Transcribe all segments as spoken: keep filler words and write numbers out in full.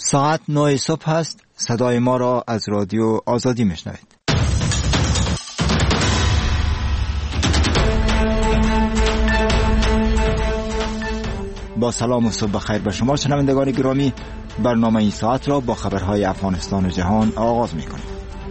ساعت نه صبح است. صدای ما را از رادیو آزادی میشنوید. با سلام و صبح بخیر به شما شنوندگان گرامی، برنامه این ساعت را با خبرهای افغانستان و جهان آغاز می‌کنیم.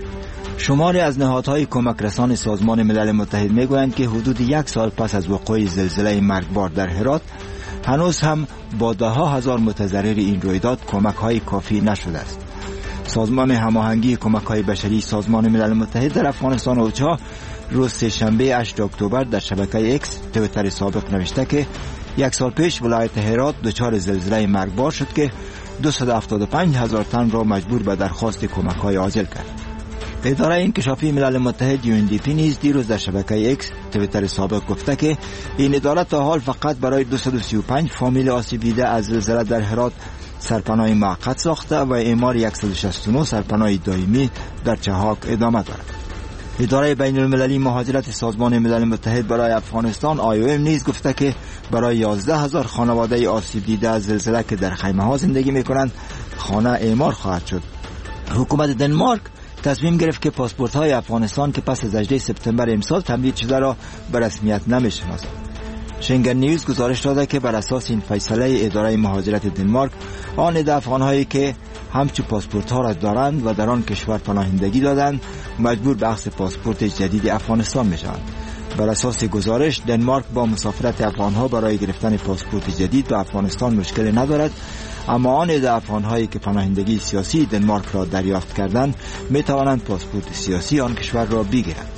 شماری از نهادهای کمک رسان سازمان ملل متحد میگویند که حدود یک سال پس از وقوع زلزله مرگبار در هرات هنوز هم با ده ها هزار متضرر این رویداد کمک‌های کافی نشده است. سازمان هماهنگی کمک‌های بشری سازمان ملل متحد در افغانستان اوچا روز سه‌شنبه هشتم اکتبر در شبکه اکس توییتر سابق نوشته که یک سال پیش ولایت هرات دچار زلزله مرگبار شد که دویست و هفتاد و پنج هزار تن را مجبور به درخواست کمک‌های عاجل کرد. اداره انکشافی ملل متحد یو ان دی پی نیز دیروز در شبکه اکس توییتر سابق گفته که این اداره تا حال فقط برای دویست و سی و پنج فامیل آسیب دیده از زلزله در هرات سرپناه موقت ساخته و اعمار صد و شصت و نه سرپناه دائمی در چهاک ادامه دارد. اداره بین المللی مهاجرت سازمان ملل متحد برای افغانستان آی او ام نیز گفته که برای یازده هزار خانواده آسیب دیده از زلزله که در خیمه ها زندگی میکنند خانه اعمار خواهد شد. حکومت دنمارک تصمیم گرفت که پاسپورت های افغانستان که پس از هجدهم سپتامبر امسال تمدید شده را به رسمیت نمیشناسد. شنگن نیوز گزارش داده که بر اساس این فیصله اداره مهاجرت دنمارک آن عده افغان‌هایی که همچون پاسپورت ها را دارند و در آن کشور پناهندگی دادند مجبور به اخذ پاسپورت جدید افغانستان میشوند. بر اساس گزارش دنمارک با مسافرت افغان‌ها برای گرفتن پاسپورت جدید به افغانستان مشکل ندارد، اما آن عده افغان‌هایی که پناهندگی سیاسی دنمارک را دریافت کردند می توانند پاسپورت سیاسی آن کشور را بگیرند.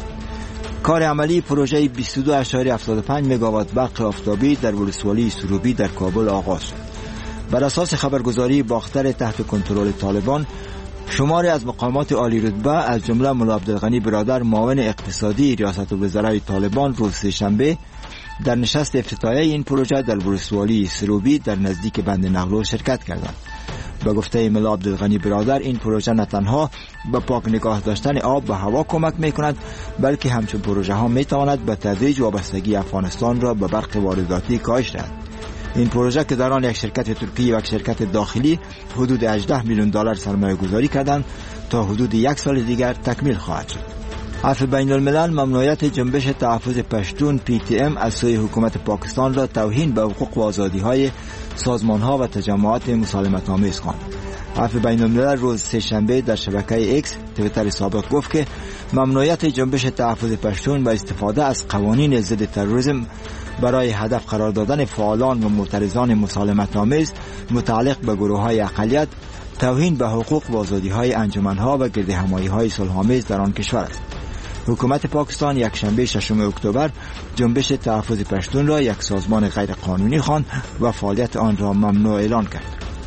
کار عملی پروژه بیست و دو ممیز هفتاد و پنج مگاوات برق آفتابی در ولسوالی سروبی در کابل آغاز شد. بر اساس خبرگزاری باختر تحت کنترل طالبان، شماری از مقامات عالی رتبه از جمله ملا عبدالغنی برادر معاون اقتصادی ریاست الوزرای طالبان روز سه‌شنبه در نشست افتتاحیه این پروژه در ولسوالی سروبی در نزدیک بند نقلو شرکت کردند. به گفته ملا عبدالغنی برادر این پروژه نه تنها به پاک نگاه داشتن آب و هوا کمک می‌کند، بلکه همچون پروژه ها می‌تواند به تدریج وابستگی افغانستان را به برق وارداتی کاهش دهد. این پروژه که در آن یک شرکت ترکی و یک شرکت داخلی حدود هجده میلیون دلار سرمایه گذاری کردند تا حدود یک سال دیگر تکمیل خواهد شد. عفو بین الملل ممنوعیت جنبش تحفظ پشتون پی تی ام از سوی حکومت پاکستان را توهین به حقوق و آزادی‌های سازمان‌ها و تجمعات مسالمت‌آمیز خواند. عفو بین الملل روز سه‌شنبه در شبکه اکس توییتر سابق گفت که ممنوعیت جنبش تحفظ پشتون با استفاده از قوانین ضد تروریسم برای هدف قرار دادن فعالان و معترضان مسالمت‌آمیز متعلق به گروه‌های اقلیت توهین به حقوق و آزادی‌های انجمن‌ها و گردهمایی‌های صلح‌آمیز در آن کشور است. حکومت پاکستان یک شنبه ششم اکتبر جنبش تحفظ پشتون را یک سازمان غیر قانونی خواند و فعالیت آن را ممنوع اعلان کرد.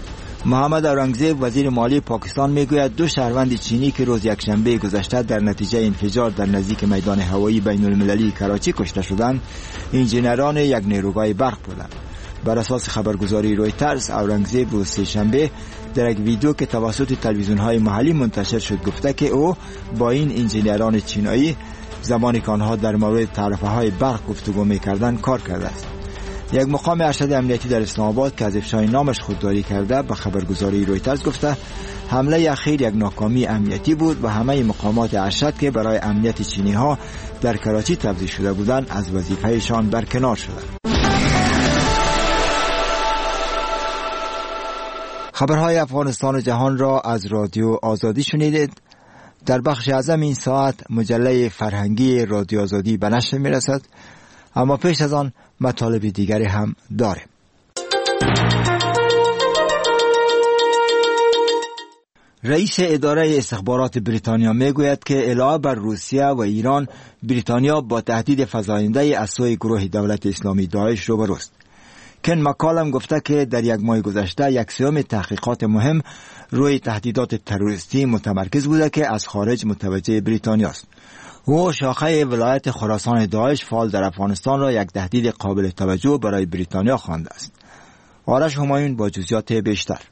محمد اورنگزیب وزیر مالی پاکستان میگوید دو شهروند چینی که روز یک شنبه گذشته در نتیجه انفجار در نزدیک میدان هوایی بین المللی کراچی کشته شدند انجینران یک نیروگاه برق بودند. بر اساس خبرگزاری رویترز اورنگزیب روز سه‌شنبه در یک ویدیو که توسط تلویزیون‌های محلی منتشر شد گفته که او با این انجینران چینایی زمانی که آنها در مورد تعرفه‌های برق گفتگو می‌کردند کار کرده است. یک مقام ارشد امنیتی در اسلام آباد که از افشای نامش خودداری کرده به خبرگزاری رویترز گفته حمله اخیر یک ناکامی امنیتی بود و همه مقامات ارشد که برای امنیت چینی‌ها در کراچی توزیع شده بودند از وظیفه‌شان برکنار شدند. خبرهای افغانستان و جهان را از رادیو آزادی شنیدید. در بخش اعظم این ساعت مجله فرهنگی رادیو آزادی به نشر میرسد، اما پیش از آن مطالب دیگری هم داریم. رئیس اداره استخبارات بریتانیا میگوید که علاوه بر روسیه و ایران، بریتانیا با تهدید فزاینده از سوی گروه دولت اسلامی داعش روبروست. کن مکالم گفته که در یک ماه گذشته یک سوم تحقیقات مهم روی تهدیدات تروریستی متمرکز بوده که از خارج متوجه بریتانیا است. او شاخه ولایت خراسان داعش فعال در افغانستان را یک تهدید قابل توجه برای بریتانیا خوانده است. آرش همایون با جزئیات بیشتر.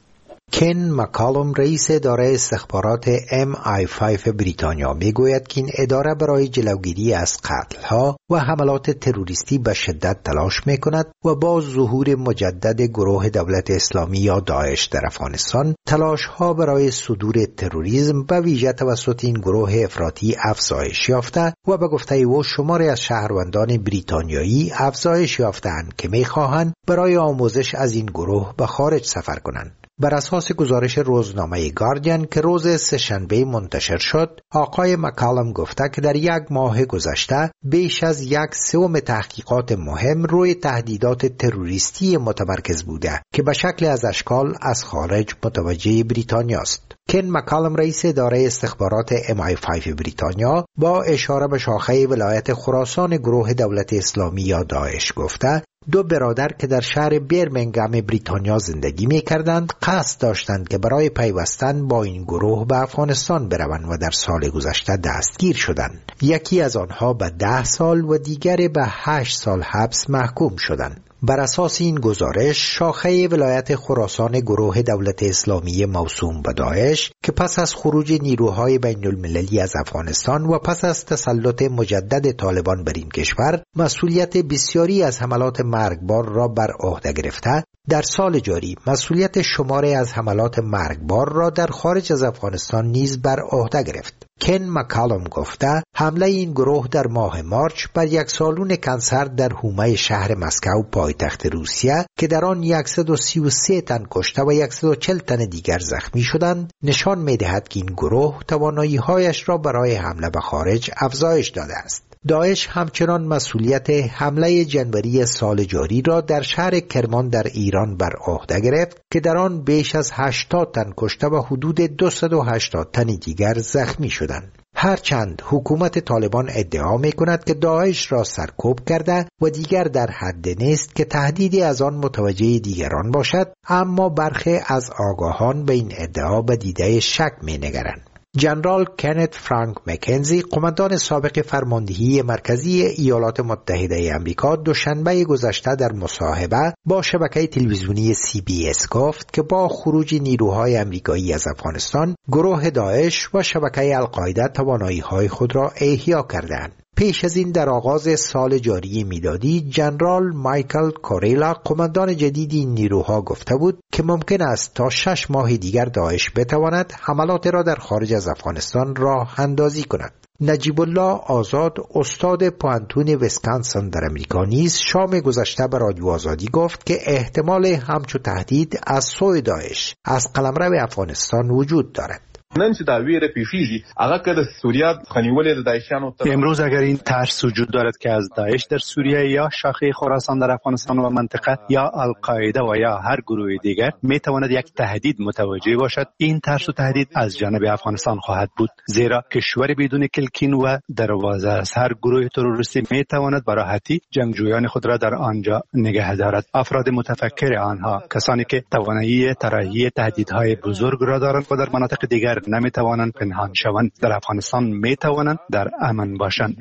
کن مکالوم رئیس اداره استخبارات ام آی پنج بریتانیا میگوید که این اداره برای جلوگیری از قتل‌ها و حملات تروریستی به شدت تلاش میکند و با ظهور مجدد گروه دولت اسلامی یا داعش در افغانستان تلاش‌ها برای صدور تروریسم به ویژه توسط این گروه افراطی افزایش یافته و به گفته او شماری از شهروندان بریتانیایی افزایش یافتند که میخواهند برای آموزش از این گروه به خارج سفر کنند. بر اساس گزارش روزنامه گاردین که روز سه‌شنبه منتشر شد، آقای مکالم گفته که در یک ماه گذشته بیش از یک سوم تحقیقات مهم روی تهدیدات تروریستی متمرکز بوده که به شکل از اشکال از خارج متوجه بریتانیا است. کن مکالم رئیس اداره استخبارات ام آی پنج بریتانیا با اشاره به شاخه ولایت خراسان گروه دولت اسلامی یا داعش گفته دو برادر که در شهر برمنگهم بریتانیا زندگی می کردند قصد داشتند که برای پیوستن با این گروه به افغانستان بروند و در سال گذشته دستگیر شدند. یکی از آنها به ده سال و دیگر به هشت سال حبس محکوم شدند. بر اساس این گزارش شاخه ولایت خراسان گروه دولت اسلامی موسوم به داعش که پس از خروج نیروهای بین المللی از افغانستان و پس از تسلط مجدد طالبان بر این کشور مسئولیت بسیاری از حملات مرگبار را بر عهده گرفته، در سال جاری مسئولیت شماری از حملات مرگبار را در خارج از افغانستان نیز بر عهده گرفت. کن مکالوم گفته حمله این گروه در ماه مارچ بر یک سالون کنسر در حومه شهر مسکو پایتخت روسیه که در آن صد و سی و سه تن کشته و صد و چهل تن دیگر زخمی شدند نشان می‌دهد که این گروه توانایی‌هایش را برای حمله به خارج افزایش داده است. داعش همچنان مسئولیت حمله جنوری سال جاری را در شهر کرمان در ایران بر عهده گرفت که در آن بیش از هشتاد تن کشته و حدود دویست و هشتاد تن دیگر زخمی شدند. هرچند حکومت طالبان ادعا می‌کند که داعش را سرکوب کرده و دیگر در حد نیست که تهدیدی از آن متوجه دیگران باشد، اما برخی از آگاهان به این ادعا به دیده شک می‌نگرند. جنرال کنت فرانک مکنزی قماندان سابق فرماندهی مرکزی ایالات متحده آمریکا دوشنبه گذشته در مصاحبه با شبکه تلویزیونی سی بی اس گفت که با خروج نیروهای آمریکایی از افغانستان گروه داعش و شبکه القاعده توانایی‌های خود را احیا کردند. پیش از این در آغاز سال جاری میلادی جنرال مایکل کوریلا قماندان جدید این نیروها گفته بود که ممکن است تا شش ماه دیگر داعش بتواند حملات را در خارج از افغانستان راه اندازی کند. نجیب الله آزاد استاد پوانتون ویسکانسن در امریکا نیز شام گذشته به رادیو آزادی گفت که احتمال همچو تهدید از سوی داعش از قلمرو افغانستان وجود دارد. نن چې دا ویره پیښیږي هغه که د سوریه خنیولې د داعشیانو امروز اگر این ترس وجود دارد که از داعش در سوریه یا شاخه خراسان در افغانستان و منطقه یا القاعده و یا هر گروه دیگر می تواند یک تهدید متوجه باشد، این ترس و تهدید از جانب افغانستان خواهد بود، زیرا کشور بدون کلکین و دروازه از هر گروه تروریستی می تواند به راحتی جنگجویان خود را در آنجا نگه دارد. افراد متفکر آنها کسانی که توانایی طراحی تهدیدهای بزرگ را دارند و در مناطق دیگر نمی توانند پنهان شوند، در افغانستان می توانند در امن باشند.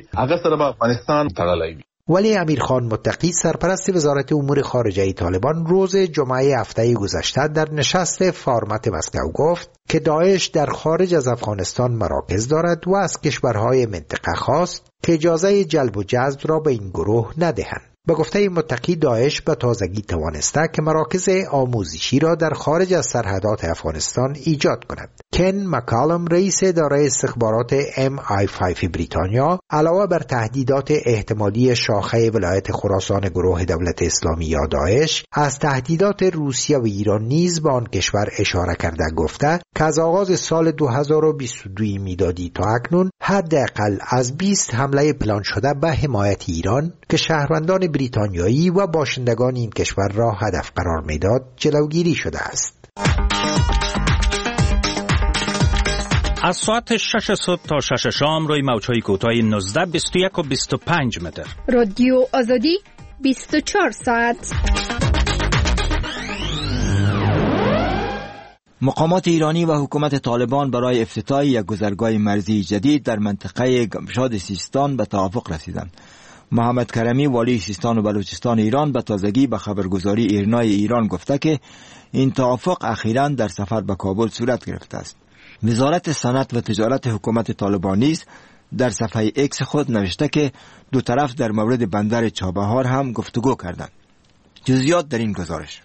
ولی امیرخان متقی سرپرست وزارت امور خارجه طالبان روز جمعه هفته گذشته در نشست فارمت مسکو گفت که داعش در خارج از افغانستان مراکز دارد و از کشورهای منطقه خواست که اجازه جلب و جذب را به این گروه ندهند. به گفته متقی داعش به تازگی توانسته که مراکز آموزشی را در خارج از سرحدات افغانستان ایجاد کند. کن مکالوم رئیس اداره استخبارات ام آی پنج بریتانیا علاوه بر تهدیدات احتمالی شاخه ولایت خراسان گروه دولت اسلامی یا داعش از تهدیدات روسیه و ایران نیز به آن کشور اشاره کرده گفته که از آغاز سال دو هزار و بیست و دو میلادی تا اکنون حداقل از بیست حمله پلان شده به حمایت ایران که شهروندان بریتانیایی و باشندگان این کشور را هدف قرار میداد جلوگیری شده است. از ساعت شش صبح تا شش شام روی موج‌های کوتاه نوزده، بیست و یک و بیست و پنج متر. رادیو آزادی بیست و چهار ساعت. مقامات ایرانی و حکومت طالبان برای افتتاح یک گذرگاه مرزی جدید در منطقه گمشاد سیستان به توافق رسیدند. محمد کرمی والی سیستان و بلوچستان ایران به تازگی به خبرگزاری ایرنای ایران گفته که این توافق اخیراً در سفر به کابل صورت گرفته است. وزارت صنعت و تجارت حکومت طالبان نیز در صفحه ایکس خود نوشته که دو طرف در مورد بندر چابهار هم گفتگو کردند. جزئیات در این گزارش.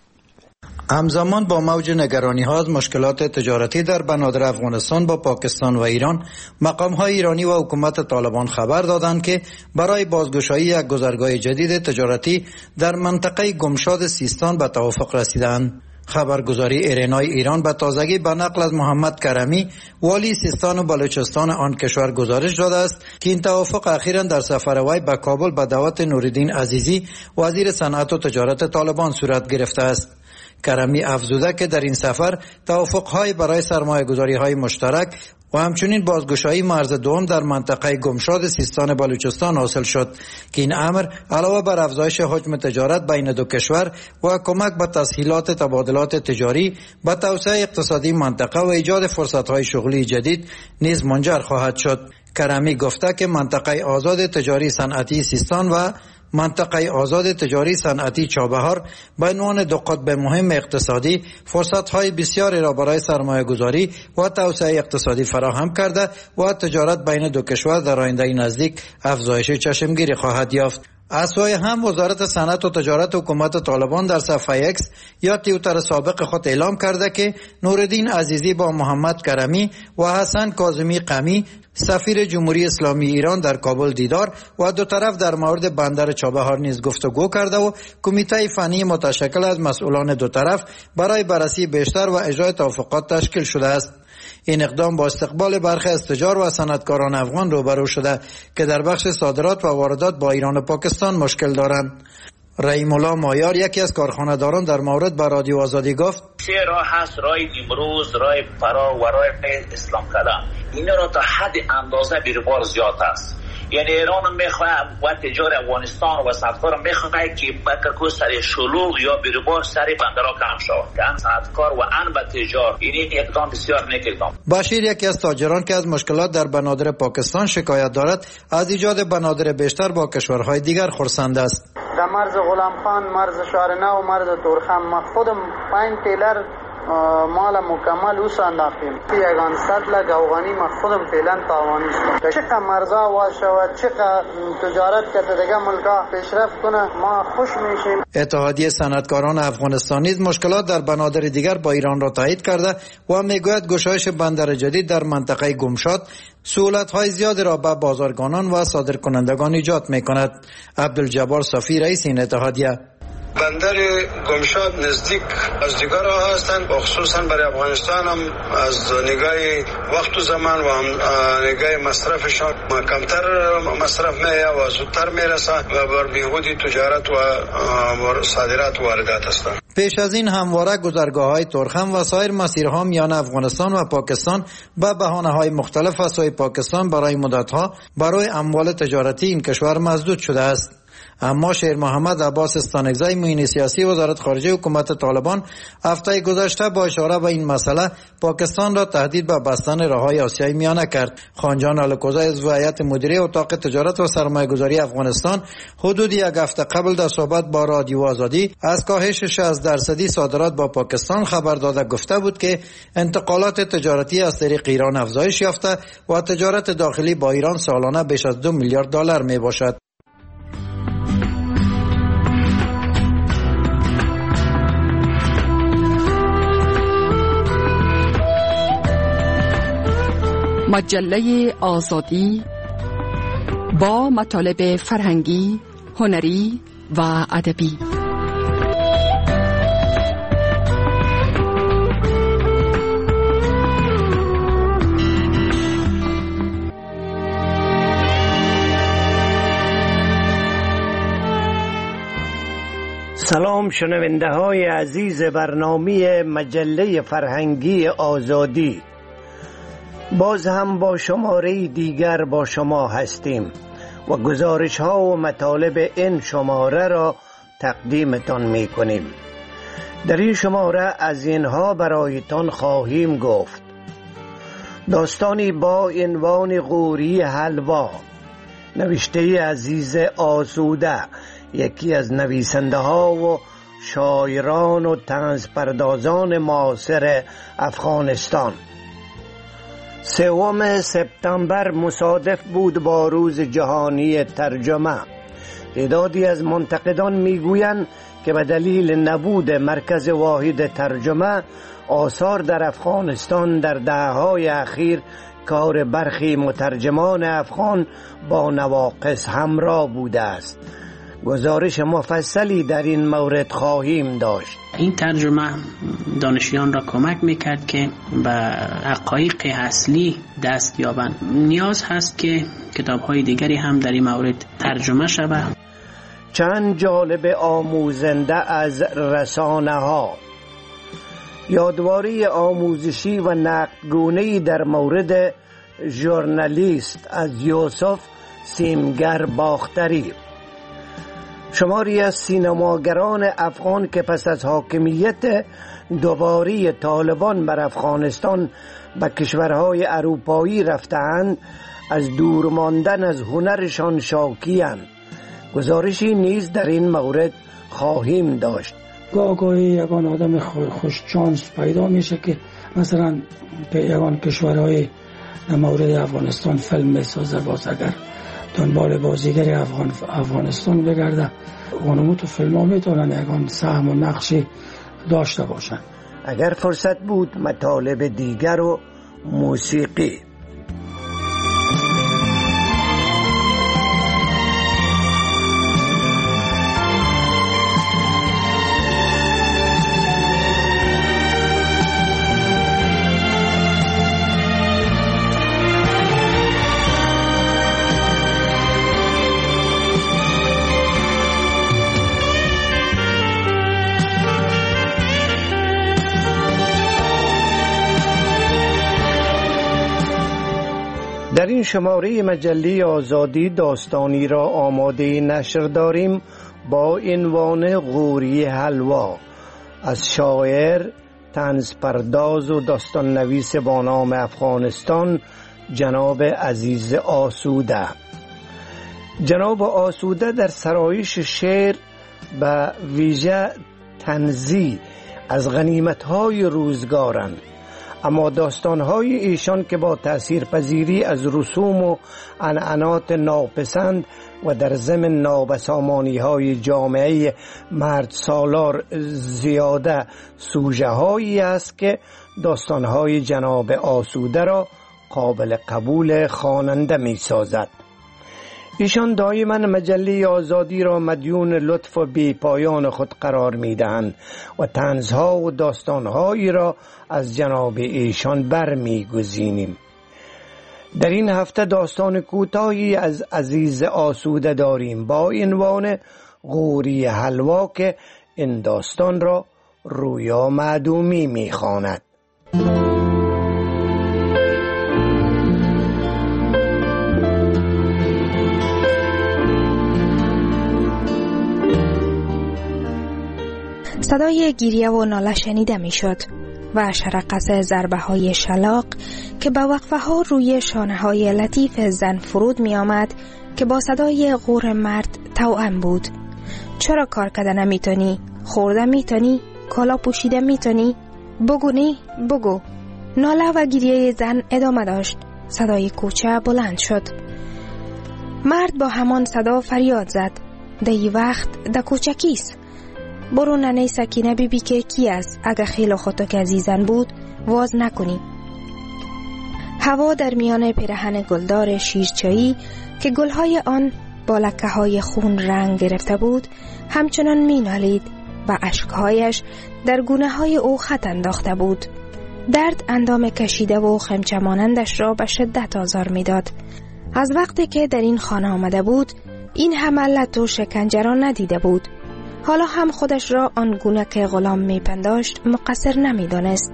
همزمان با موج نگرانی ها از مشکلات تجارتی در بنادر افغانستان با پاکستان و ایران، مقام های ایرانی و حکومت طالبان خبر دادند که برای بازگشایی یک گذرگاه جدید تجارتی در منطقه گمشاد سیستان به توافق رسیدند. خبرگزاری ایرنای ایران به تازگی به نقل از محمد کرمی والی سیستان و بلوچستان آن کشور گزارش داده است که این توافق اخیراً در سفر وی به کابل به دعوت نوردین عزیزی وزیر صنعت و تجارت طالبان صورت گرفته است. کرمی افزوده که در این سفر توافق‌های برای سرمایه‌گذاری‌های مشترک و همچنین بازگشایی مرز دوم در منطقه گمشاد سیستان بلوچستان حاصل شد که این امر علاوه بر افزایش حجم تجارت بین دو کشور و کمک به تسهیلات تبادلات تجاری به توسعه اقتصادی منطقه و ایجاد فرصت‌های شغلی جدید نیز منجر خواهد شد. کرمی گفته که منطقه آزاد تجاری صنعتی سیستان و منطقه آزاد تجاری صنعتی چابهار به عنوان دو قطب مهم اقتصادی فرصت‌های بسیاری را برای سرمایه‌گذاری و توسعه اقتصادی فراهم کرده و تجارت بین دو کشور در آینده نزدیک افزایش چشمگیری خواهد یافت. از سوی هم وزارت صنعت و تجارت حکومت طالبان در صفحه ایکس یا توییتر سابق خود اعلام کرده که نوردین عزیزی با محمد کرمی و حسن کاظمی قمی سفیر جمهوری اسلامی ایران در کابل دیدار و دو طرف در مورد بندر چابهار نیز گفتگو کرده و کمیته فنی متشکل از مسئولان دو طرف برای بررسی بیشتر و اجرای توافقات تشکیل شده است. این اقدام با استقبال برخی از تجار و صنعتکاران افغان روبرو شده که در بخش صادرات و واردات با ایران و پاکستان مشکل دارند. رحیم الله مایار یکی از کارخانه‌داران در مورد با رادیو آزادی گفت: سه راه هست، راه امروز، راه فرا و راه اسلام کلام. اینا را تا حد اندازه بیروبار زیاد است. یعنی ایران میخواه و تجار افغانستان و صنعتکار میخواه که بکرکو سر شلوغ یا بیروبار سر بندرها کم شود که ان صنعتکار و ان به تجار. این اقدام بسیار نیک اقدام. بشیر یکی از تاجران که از مشکلات در بنادر پاکستان شکایت دارد از ایجاد بنادر بیشتر با کشورهای دیگر خرسند است. در مرز غلام خان، مرز شهر نو، مرز تورخم ما خودم پنج تیلر مال مکمل او انداختیم. یگان سطل افغانی ما خودم فعلا تاوانی شد. چقدر مرزا واز شود، چقدر تجارت که دیگه ملکا پیشرفت کنه ما خوش میشیم. اتحادیه صنعتکاران افغانستان نیز مشکلات در بنادر دیگر با ایران را تایید کرده و میگوید گشایش بندر جدید در منطقه گمشاد سهولت‌های زیاد را به بازرگانان و صادرکنندگان ایجاد می‌کند. عبدالجبار صافی رئیس این اتحادیه: بندر گمشاد نزدیک از دیگر ها هستند، خصوصا برای افغانستان هم از نگاه وقت و زمان و نگاه مصرفشان کمتر مصرف می‌آید و زودتر میرسه و بر بیهودی تجارت و صادرات و واردات هستند. پیش از این همواره گذرگاه‌های تورخم و سایر مسیرها میان افغانستان و پاکستان به بهانه‌های مختلف از سوی پاکستان برای مدت‌ها برای اموال تجارتی این کشور مسدود شده است. اما شیر محمد عباس استانگزی معین سیاسی وزارت خارجه حکومت طالبان هفته گذشته با اشاره به این مسئله پاکستان را تهدید به بستن راههای آسیای میانه کرد. خانجان الکوزی از هیئت مدیره اتاق تجارت و سرمایه‌گذاری افغانستان حدود یک هفته قبل در صحبت با رادیو آزادی از کاهش شصت درصدی صادرات با پاکستان خبر داده گفته بود که انتقالات تجارتی از طریق ایران افزایش یافته و تجارت داخلی با ایران سالانه بیش از دو میلیارد دلار می باشد. مجله آزادی با مطالب فرهنگی، هنری و ادبی. سلام شنونده های عزیز برنامه مجله فرهنگی آزادی، باز هم با شماره دیگر با شما هستیم و گزارش ها و مطالب این شماره را تقدیمتان می کنیم. در این شماره از اینها برایتان خواهیم گفت: داستانی با عنوان غوری حلوا، نوشته عزیز آسوده، یکی از نویسنده ها و شاعران و طنز پردازان معاصر افغانستان. سوم سپتامبر مصادف بود با روز جهانی ترجمه. تعدادی از منتقدان میگویند که به دلیل نبود مرکز واحد ترجمه، آثار در افغانستان در دهه‌های اخیر کار برخی مترجمان افغان با نواقص همراه بوده است. گزارش مفصلی در این مورد خواهیم داشت. این ترجمه دانشیان را کمک میکرد که به حقایق اصلی دست یابند. نیاز هست که کتاب‌های دیگری هم در این مورد ترجمه شود. چند جالب آموزنده از رسانه ها. یادواری آموزشی و نقدگونه‌ای در مورد ژورنالیست از یوسف سیمگر باختری. شماری از سینماگران افغان که پس از حاکمیت دوباره طالبان بر افغانستان به کشورهای اروپایی رفتند، از دور ماندن از هنرشان شاکی‌اند. گزارشی نیز در این مورد خواهیم داشت. گاه گاهی یگان آدم خوش چانس پیدا میشه که مثلا یگان کشورهای در مورد افغانستان فیلم میسازه، باز اگر دنبال بازیگر افغان افغانستان بگرده، اونمو تو فیلم ها میتونن یگان سهم و نقشی داشته باشن. اگر فرصت بود مطالب دیگر و موسیقی. در این شماره مجله آزادی داستانی را آماده نشر داریم با عنوان غوری حلوا از شاعر، طنز پرداز و داستان نویس با نام افغانستان جناب عزیز آسوده. جناب آسوده در سرایش شعر به ویژه طنزی از غنیمت‌های روزگارند، اما داستان‌های ایشان که با تأثیرپذیری از رسوم و عنعنات ناپسند و در ضمن نابسامانی‌های جامعه مرد سالار زیاده سوژه‌هایی است که داستان‌های جناب آسوده را قابل قبول خواننده می‌سازد. ایشان دائما مجله آزادی را مدیون لطف و بی پایان خود قرار می دهند و طنزها و داستانهایی را از جناب ایشان بر می گزینیم. در این هفته داستان کوتاهی از عزیز آسوده داریم با عنوان غوری حلوا که این داستان را رویا معدومی می خواند. صدای گریه و ناله شنیده می شد و شرقص ضربه های شلاق که با وقفه ها روی شانه های لطیف زن فرود می آمد که با صدای غور مرد توأم بود. چرا کار کرده نمی تونی؟ خورده می تونی؟ کالا پوشیده می تونی؟ بگو نی؟ بگو. ناله و گریه زن ادامه داشت. صدای کوچه بلند شد. مرد با همان صدا فریاد زد. دی وقت دا کوچه کیست؟ برو ننه سکینه بی بی که کی است؟ اگه خیلی خودتو که عزیزن بود واز نکنی. هوا در میان پیرهن گلدار شیرچایی که گلهای آن با لکه های خون رنگ گرفته بود همچنان می نالید و اشکهایش در گونه های او خط انداخته بود. درد اندام کشیده و خمچه مانندش را به شدت آزار می داد. از وقتی که در این خانه آمده بود این همه لط و شکنجه را ندیده بود. حالا هم خودش را آنگونه که غلام می پنداشت مقصر نمی دانست.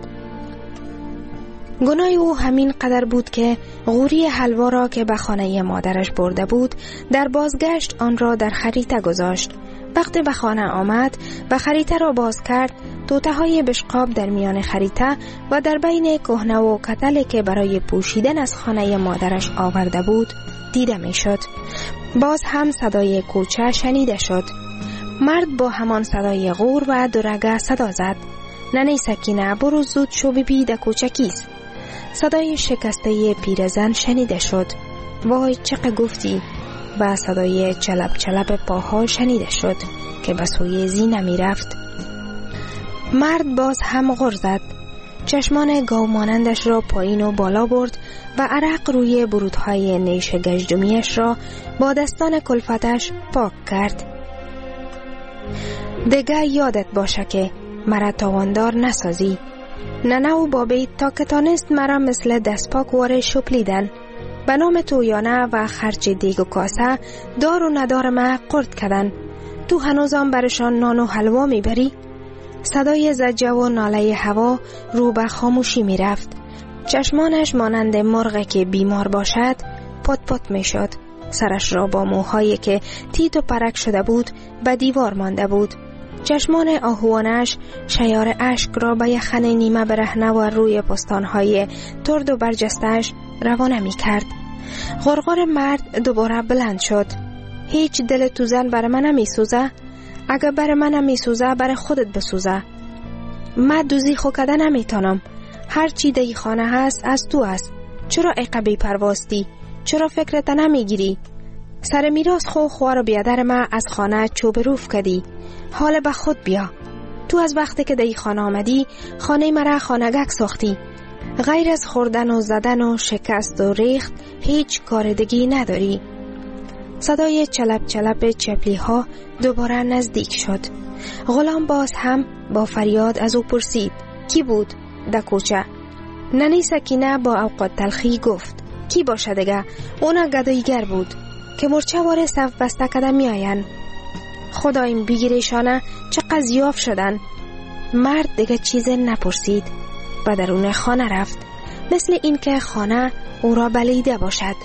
گناه او همین قدر بود که غوری حلوا را که به خانه مادرش برده بود در بازگشت آن را در خریطه گذاشت. وقتی به خانه آمد و خریطه را باز کرد توته های بشقاب در میان خریطه و در بین کهنه و کتلی که برای پوشیدن از خانه مادرش آورده بود دیده می شد. باز هم صدای کوچه شنیده شد. مرد با همان صدای غور و درگه صدا زد: ننه سکینه، برو زود شو ببی ده کوچه کیست. صدای شکسته پیرزن شنیده شد: وای چقه گفتی. و صدای چلب چلب پاها شنیده شد که به سوی زینه می رفت. مرد باز هم غر زد. چشمان گاو مانندش را پایین و بالا برد و عرق روی برودهای نیش گژدمیش را با دستان کلفتش پاک کرد. دیگه یادت باشه که مرا تاواندار نسازی. ننه و بابی تا که تانست مرا مثل دست پاک واره شپلیدن. به نام تویانه و خرج دیگ و کاسه دار و ندار ما قرد کردن. تو هنوزم برشان نان و حلوا میبری؟ صدای زجه و ناله هوا رو به خاموشی می رفت. چشمانش مانند مرغی که بیمار باشد پت پت می شد. سرش را با موهایی که تیت و پرک شده بود به دیوار مانده بود. چشمان آهوانش شیار اشک را به یخن نیمه برهنه و روی پستانهای ترد و برجستش روانه می کرد. غرغر مرد دوباره بلند شد. هیچ دل تو زن بر من نمی سوزه؟ اگه بر من نمی سوزه بر خودت بسوزه. من دوزی خو کده نمی تانم. هر چی دی خانه هست از تو است. چرا عقبی پرواستی؟ چرا فکرت نمی گیری؟ سر میراث خو خوار و بیادر ما از خانه چوب روف کدی. حال به خود بیا. تو از وقتی که دی خانه آمدی خانه مرا خانگک ساختی. غیر از خوردن و زدن و شکست و ریخت هیچ کاردگی نداری. صدای چلب چلب چپلی ها دوباره نزدیک شد. غلام باز هم با فریاد از او پرسید: کی بود در کوچه؟ ننی سکینه با اوقات تلخی گفت: کی باشه دیگه؟ اونا گدایگر بود که مرچه واره صف بسته کده می آین. خدایم بگیرشانه چقدر زیاف شدن. مرد دیگه چیز نپرسید. به درون خانه رفت، مثل این که خانه او را بلیده باشد.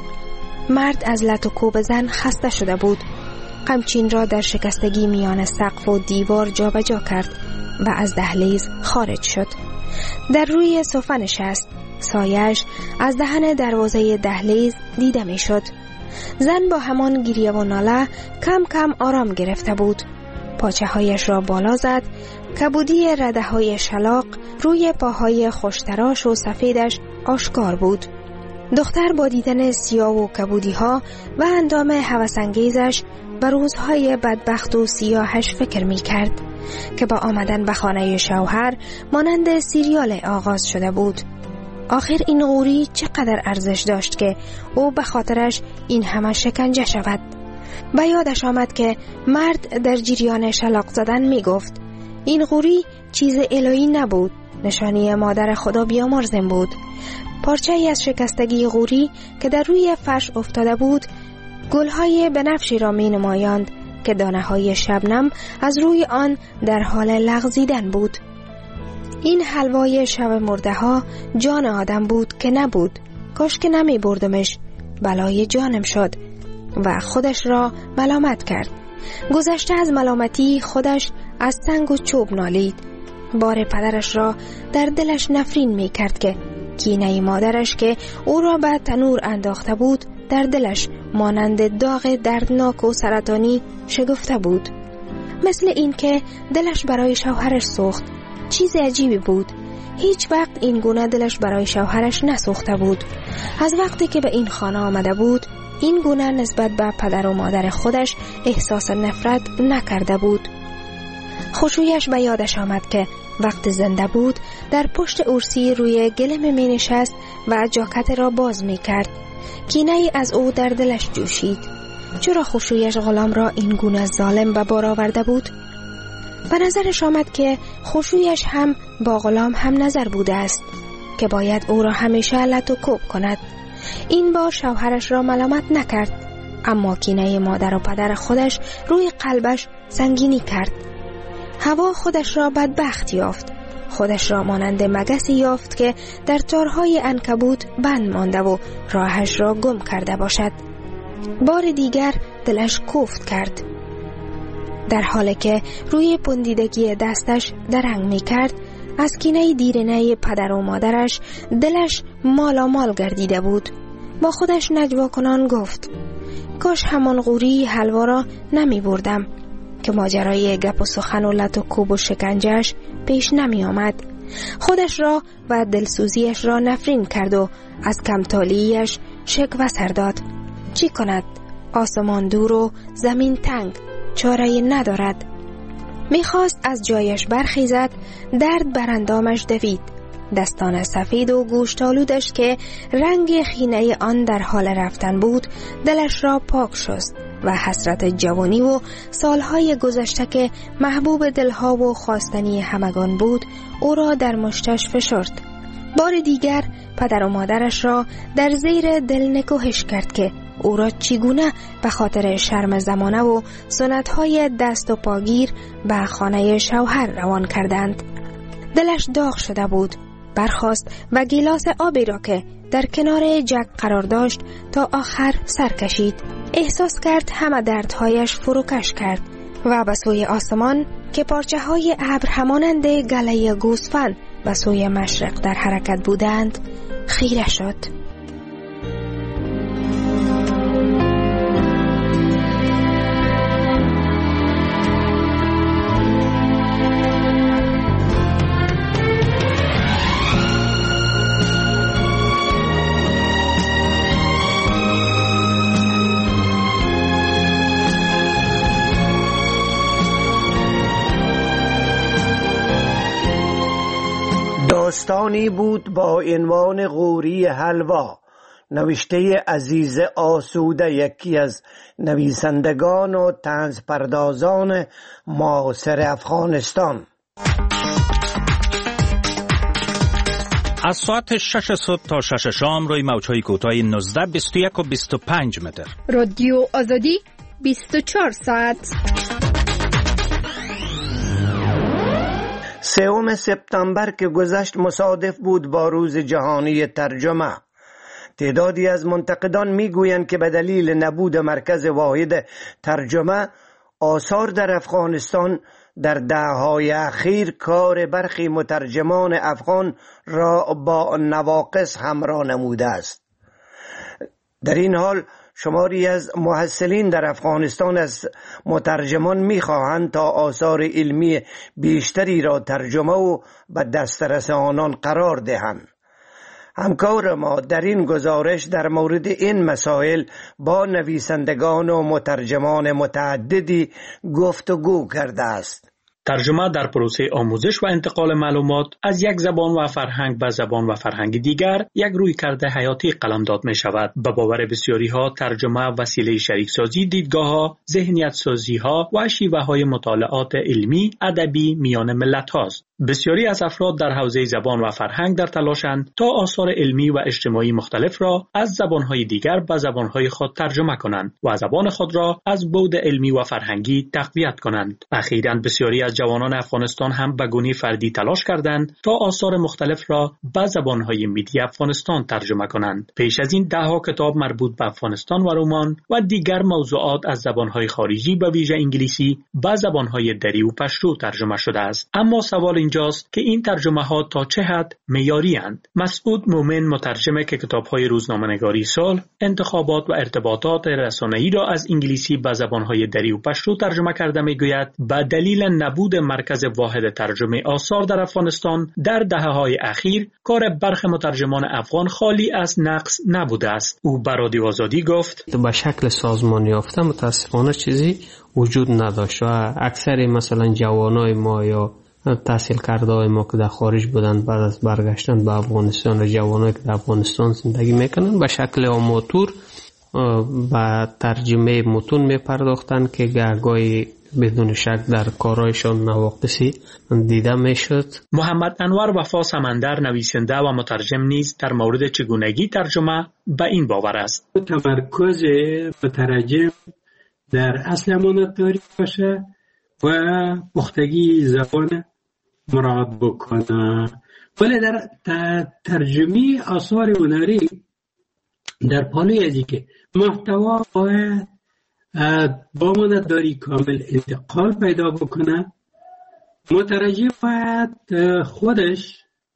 مرد از لط و کوب زن خسته شده بود. قمچین را در شکستگی میان سقف و دیوار جا به جا کرد و از دهلیز خارج شد. در روی صفه نشست. سایش از دهن دروازه دهلیز دیده می شد. زن با همان گریه و ناله کم کم آرام گرفته بود. پاچه هایش را بالا زد. کبودی رده های شلاق روی پاهای خوشتراش و سفیدش آشکار بود. دختر با دیدن سیاه و کبودی ها و اندام هوسانگیزش به روزهای بدبخت و سیاهش فکر می کرد که با آمدن به خانه شوهر مانند سیریال آغاز شده بود. آخر این غوری چقدر ارزش داشت که او به خاطرش این همه شکنجه شود. به یادش آمد که مرد در جریان شلاق زدن می گفت: این غوری چیز الهی نبود، نشانی مادر خدا بیامرزم بود. پارچه ای از شکستگی غوری که در روی فرش افتاده بود گلهای بنفشی را می نمایاند که دانه های شبنم از روی آن در حال لغزیدن بود. این حلوای شب مرده ها جان آدم بود که نبود. کاش که نمی بردمش، بلای جانم شد. و خودش را ملامت کرد. گذشته از ملامتی خودش از سنگ و چوب نالید. بار پدرش را در دلش نفرین می کرد که کینه مادرش که او را به تنور انداخته بود در دلش مانند داغ دردناک و سرطانی شگفته بود. مثل این که دلش برای شوهرش سوخت. چیز عجیبی بود. هیچ وقت این گونه دلش برای شوهرش نسوخته بود. از وقتی که به این خانه آمده بود این گونه نسبت به پدر و مادر خودش احساس نفرت نکرده بود. خوشویش به یادش آمد که وقت زنده بود در پشت ارسی روی گلم می نشست و جاکت را باز می کرد. کینه ای از او در دلش جوشید. چرا خوشویش غلام را این گونه ظالم به بار آورده بود؟ به نظرش آمد که خوشویش هم با غلام هم نظر بوده است که باید او را همیشه لط و کوب کند. این بار شوهرش را ملامت نکرد، اما کینه مادر و پدر خودش روی قلبش سنگینی کرد. هوا خودش را بدبخت یافت. خودش را مانند مگسی یافت که در تارهای عنکبوت بند مانده و راهش را گم کرده باشد. بار دیگر دلش کوفت کرد. در حالی که روی پندیدگی دستش درنگ می کرد، از کینه دیرینه پدر و مادرش دلش مالا مال گردیده بود. با خودش نجوا کنان گفت کاش همان قوری حلوا را نمی بردم که ماجرای گپ و سخن و لط و کوب و شکنجهش پیش نمی آمد. خودش را و دلسوزیش را نفرین کرد و از کمتالیش شکوه سر داد. چی کند؟ آسمان دور و زمین تنگ، چاره ندارد. میخواست از جایش برخیزد، درد بر اندامش دوید. دستان سفید و گوشتالودش که رنگ خینه آن در حال رفتن بود دلش را پاک شست و حسرت جوانی و سالهای گذشته که محبوب دلها و خواستنی همگان بود او را در مشتش فشرد. بار دیگر پدر و مادرش را در زیر دل نکوهش کرد که او را چگونه به خاطر شرم زمانه و سنتهای دست و پاگیر به خانه شوهر روان کردند. دلش داغ شده بود. برخاست و گیلاس آبی را که در کنار جک قرار داشت تا آخر سر کشید. احساس کرد همه دردهایش فروکش کرد و به سوی آسمان که پارچه های ابر همانند گله گوسفند به سوی مشرق در حرکت بودند خیره شد. داستانی بود با عنوان قوری حلوا، نوشته عزیز آسوده، یکی از نویسندگان و طنز پردازان معاصر افغانستان. از ساعت شش صبح تا شش شام روی موج‌های کوتاه نوزده، بیست و یک و بیست و پنج متر. رادیو آزادی بیست و چهار ساعت. سوم سپتامبر که گذشت مصادف بود با روز جهانی ترجمه. تعدادی از منتقدان میگویند که به دلیل نبود مرکز واحد ترجمه آثار در افغانستان در دهه‌های اخیر کار برخی مترجمان افغان را با نواقص همراه نموده است. در این حال شماری از محصلین در افغانستان از مترجمان می‌خواهند تا آثار علمی بیشتری را ترجمه و به دسترس آنان قرار دهند. همکار ما در این گزارش در مورد این مسائل با نویسندگان و مترجمان متعددی گفتگو کرده است. ترجمه در پروسه آموزش و انتقال معلومات از یک زبان و فرهنگ به زبان و فرهنگ دیگر یک رویکرد حیاتی قلمداد می شود. به باور بسیاری ها ترجمه وسیله شریک سازی دیدگاه ها، ذهنیت سازی ها و شیوه های مطالعات علمی ادبی میان ملت هاست. بسیاری از افراد در حوزه زبان و فرهنگ در تلاشند تا آثار علمی و اجتماعی مختلف را از زبانهای دیگر به زبانهای خود ترجمه کنند و زبان خود را از بعد علمی و فرهنگی تقویت کنند. اخیراً بسیاری از جوانان افغانستان هم به گونه فردی تلاش کردند تا آثار مختلف را به زبانهای میدی افغانستان ترجمه کنند. پیش از این دهها کتاب مربوط به افغانستان و رمان و دیگر موضوعات از زبانهای خارجی به ویژه انگلیسی به زبانهای دری و پشتو ترجمه شده است. اما سوال اینجاست که این ترجمه ها تا چه حد معیاری اند؟ مسعود مومن مترجم که کتاب‌های روزنامه‌نگاری صلح، انتخابات و ارتباطات رسانه‌ای را از انگلیسی به زبان‌های دری و پشتو ترجمه کرده می‌گوید به دلیل نبود مرکز واحد ترجمه آثار در افغانستان در دهه‌های اخیر کار برخی مترجمان افغان خالی از نقص نبوده است. او به رادیو آزادی گفت به شکل سازمانی یافته متاسفانه چیزی وجود نداشت و اکثر مثلا جوانای ما یا تحصیل کرده های ما که در خارج بودند بعد از برگشتن به افغانستان و جوانایی که در افغانستان زندگی میکنن به شکل آماتور و ترجمه متون میپرداختند که گاهی بدون شک در کارایشان نواقصی دیده میشد. محمد انور وفا سمندر نویسنده و مترجم نیز در مورد چگونگی ترجمه به این باور است. تمرکز مترجم در اصل امانتداری باشه و پختگی زبان مراعات بکنه، ولی در ترجمه آثار هنری در پالوی ازی که محتوا باید با امانتداری کامل انتقال پیدا بکنه. مترجم باید خودش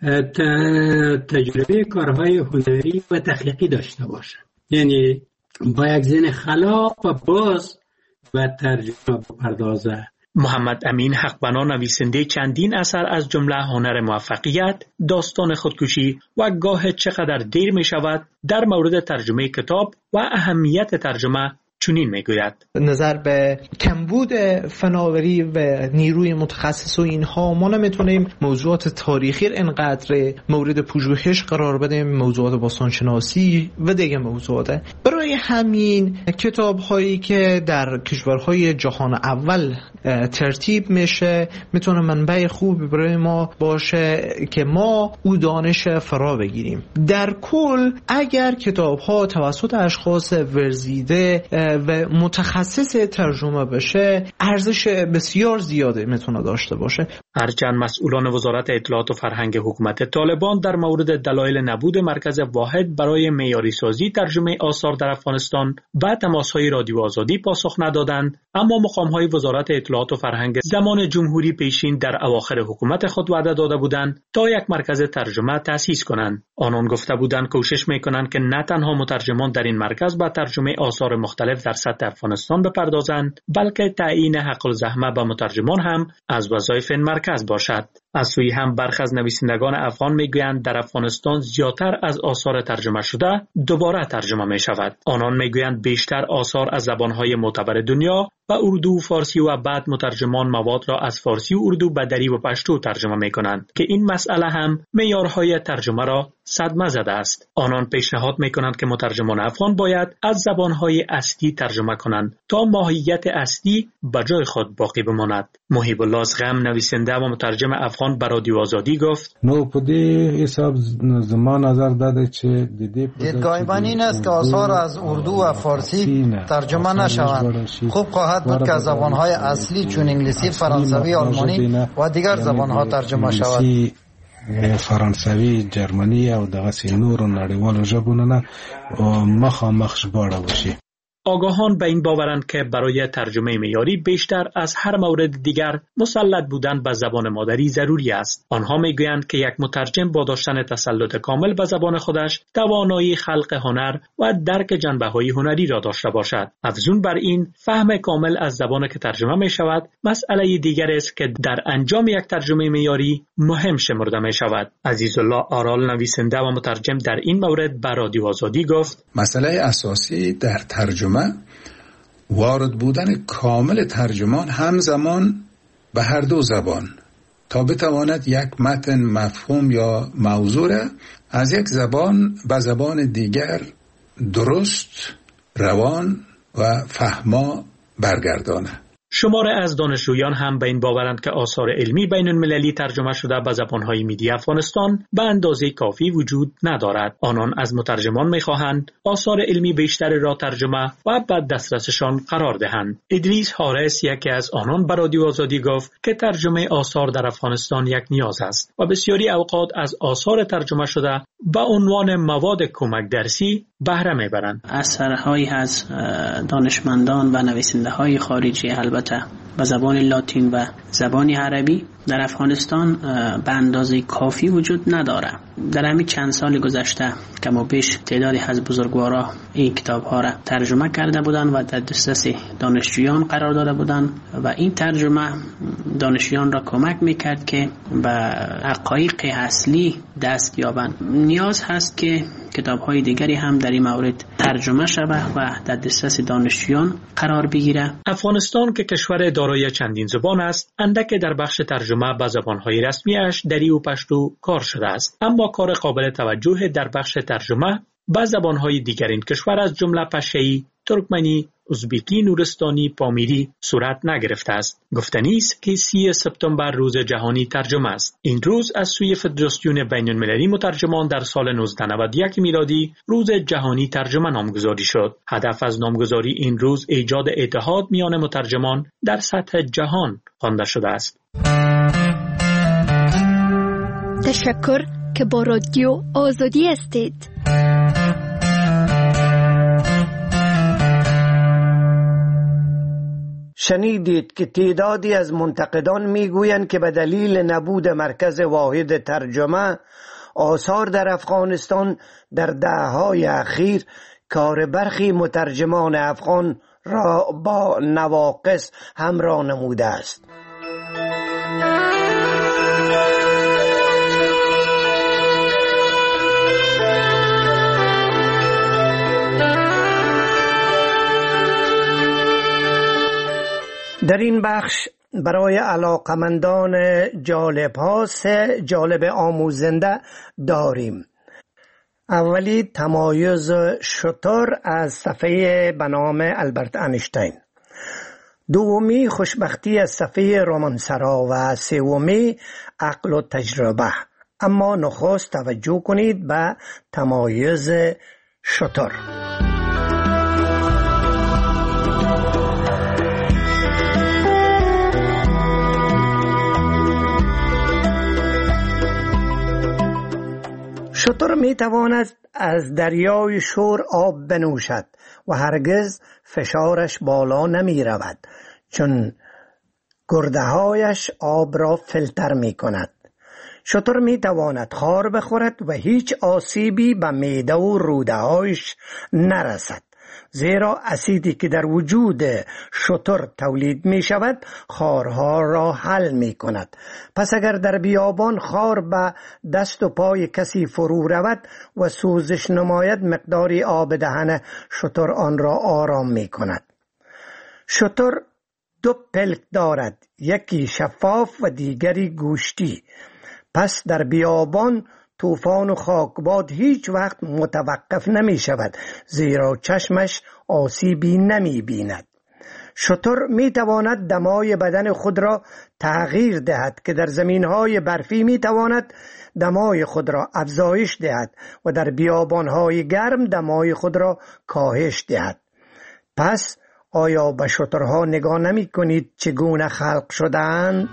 تجربه کارهای هنری و تخلیقی داشته باشه، یعنی با یک ذهن خلاق و باز و ترجمه بپردازه. محمد امین حقبنا نویسنده چندین اثر از جمله هنر موفقیت، داستان خودکشی و گاه چقدر دیر می شود در مورد ترجمه کتاب و اهمیت ترجمه چنین میگوید: نظر به کمبود فناوری و نیروی متخصص و اینها ما نمیتونیم موضوعات تاریخی اینقدر مورد پژوهش قرار بدیم، موضوعات باستانشناسی و دیگه موضوعات. برای همین کتاب هایی که در کشورهای جهان اول ترتیب میشه میتونه منبع خوبی برای ما باشه که ما او دانش فرا بگیریم. در کل اگر کتاب ها توسط اشخاص ورزیده و متخصص ترجمه بشه ارزش بسیار زیاده میتونه داشته باشه. هرچند مسئولان وزارت اطلاعات و فرهنگ حکومت طالبان در مورد دلایل نبود مرکز واحد برای معیاری سازی ترجمه آثار در افغانستان و تماس‌های رادیو آزادی پاسخ ندادند، اما مقام‌های وزارت اطلاعات و فرهنگ زمان جمهوری پیشین در اواخر حکومت خود وعده داده بودند تا یک مرکز ترجمه تأسیس کنند. آنان گفته بودند کوشش می‌کنند که نه تنها مترجمان در این مرکز با ترجمه آثار مختلف در سطح افغانستان بپردازند، بلکه تعیین حق الزحمه به مترجمان هم از وظایف این مرکز باشد. از سوی هم برخی از نویسندگان افغان میگویند در افغانستان زیادتر از آثار ترجمه شده دوباره ترجمه می شود. آنان میگویند بیشتر آثار از زبانهای معتبر دنیا و اردو و فارسی و بعد مترجمان مواد را از فارسی و اردو به دری و پشتو ترجمه می کنند که این مسئله هم معیارهای ترجمه را صدمه زده است. آنان پیشنهاد می کنند که مترجمان افغان باید از زبانهای اصلی ترجمه کنند تا ماهیت اصلی به جای خود باقی بماند. محیب الله غم نویسنده و مترجم افغان به رادیو آزادی گفت: نو په دې حساب زما نظر داده چې د دې دیدگاه من این است که آثار از اردو و فارسی ترجمه نشوند. خوب خواهد بود که زبانهای اصلی چون انگلیسی، فرانسوی، آلمانی و دیگر زبانها ترجمه شود. فرانسوي، جرمني او دغه سي نورو نړیوالو ژبونو نه مخامخ ژباړه وشي. آگاهان به این باورند که برای ترجمه معیاری بیشتر از هر مورد دیگر مسلط بودن به زبان مادری ضروری است. آنها میگویند که یک مترجم با داشتن تسلط کامل به زبان خودش توانایی خلق هنر و درک جنبه‌های هنری را داشته باشد. افزون بر این، فهم کامل از زبان که ترجمه می شود مسئله دیگر است که در انجام یک ترجمه معیاری مهم شمرده می شود. عزیزالله آرال نویسنده و مترجم در این مورد به رادیو آزادی گفت: مسئله اساسی در ترجمه وارد بودن کامل ترجمان همزمان به هر دو زبان تا بتواند یک متن مفهوم یا موضوع را از یک زبان به زبان دیگر درست، روان و فهما برگرداند. شماره از دانشجویان هم به این باورند که آثار علمی بین المللی ترجمه شده به زبانهای میدی افغانستان به اندازه کافی وجود ندارد. آنان از مترجمان میخواهند آثار علمی بیشتر را ترجمه و به دسترسشان قرار دهند. ادریس حارس یکی از آنان به رادیو آزادی گفت که ترجمه آثار در افغانستان یک نیاز است و بسیاری اوقات از آثار ترجمه شده به عنوان مواد کمک درسی بهره میبرند. اثرهایی از دانشمندان و نویسنده های خارجی البته به زبان لاتین و زبان عربی در افغانستان به اندازه کافی وجود نداره. در همین چند سال گذشته کم و بیش تعدادی از بزرگوارا این کتاب ها را ترجمه کرده بودند و در دسترس دانشجویان قرار داده بودند و این ترجمه دانشجویان را کمک میکرد که به حقایق اصلی دست یابند. نیاز هست که کتاب های دیگری هم در این مورد ترجمه شود و در دسترس دانشجویان قرار بگیرد. افغانستان که کشور دارای چندین زبان است، اندک در بخش ترجمه به زبانهای رسمیش دری و پشتو کار شده است، اما کار قابل توجه در بخش ترجمه به زبانهای دیگر این کشور از جمله پشه‌ای، ترکمنی، ازبکی، نورستانی، پامیری صورت نگرفته است. گفتنی است که سی سپتامبر روز جهانی ترجمه است. این روز از سوی فدراسیون بین المللی مترجمان در سال نوزده نود و یک میلادی روز جهانی ترجمه نامگذاری شد. هدف از نامگذاری این روز ایجاد اتحاد میان مترجمان در سطح جهان خوانده شده است. تشکر که با رادیو آزادی هستید. شنیدید که تعدادی از منتقدان میگویند که به دلیل نبود مرکز واحد ترجمه آثار در افغانستان در دهه‌های اخیر کار برخی مترجمان افغان را با نواقص همراه نموده است. در این بخش برای علاقمندان جالب ها سه جالب آموزنده داریم. اولی تمایز شتر از صفحه به نام البرت انیشتین، دومی خوشبختی از صفحه رومانسرا و سومی عقل و تجربه. اما نخست توجه کنید به تمایز شتر. شتر می تواند از دریای شور آب بنوشد و هرگز فشارش بالا نمی رود، چون گرده هایش آب را فیلتر می کند. شتر می تواند خار بخورد و هیچ آسیبی به معده و روده هایش نرسد، زیرا اسیدی که در وجود شتر تولید می شود خارها را حل می کند. پس اگر در بیابان خار به دست و پای کسی فرو رود و سوزش نماید، مقداری آب دهن شتر آن را آرام می کند. شتر دو پلک دارد، یکی شفاف و دیگری گوشتی. پس در بیابان طوفان و خاکباد هیچ وقت متوقف نمی شود، زیرا چشمش آسیبی نمی بیند. شتر می تواند دمای بدن خود را تغییر دهد که در زمینهای برفی می تواند دمای خود را افزایش دهد و در بیابانهای گرم دمای خود را کاهش دهد. پس آیا به شترها نگاه نمی کنید چگونه خلق شدند؟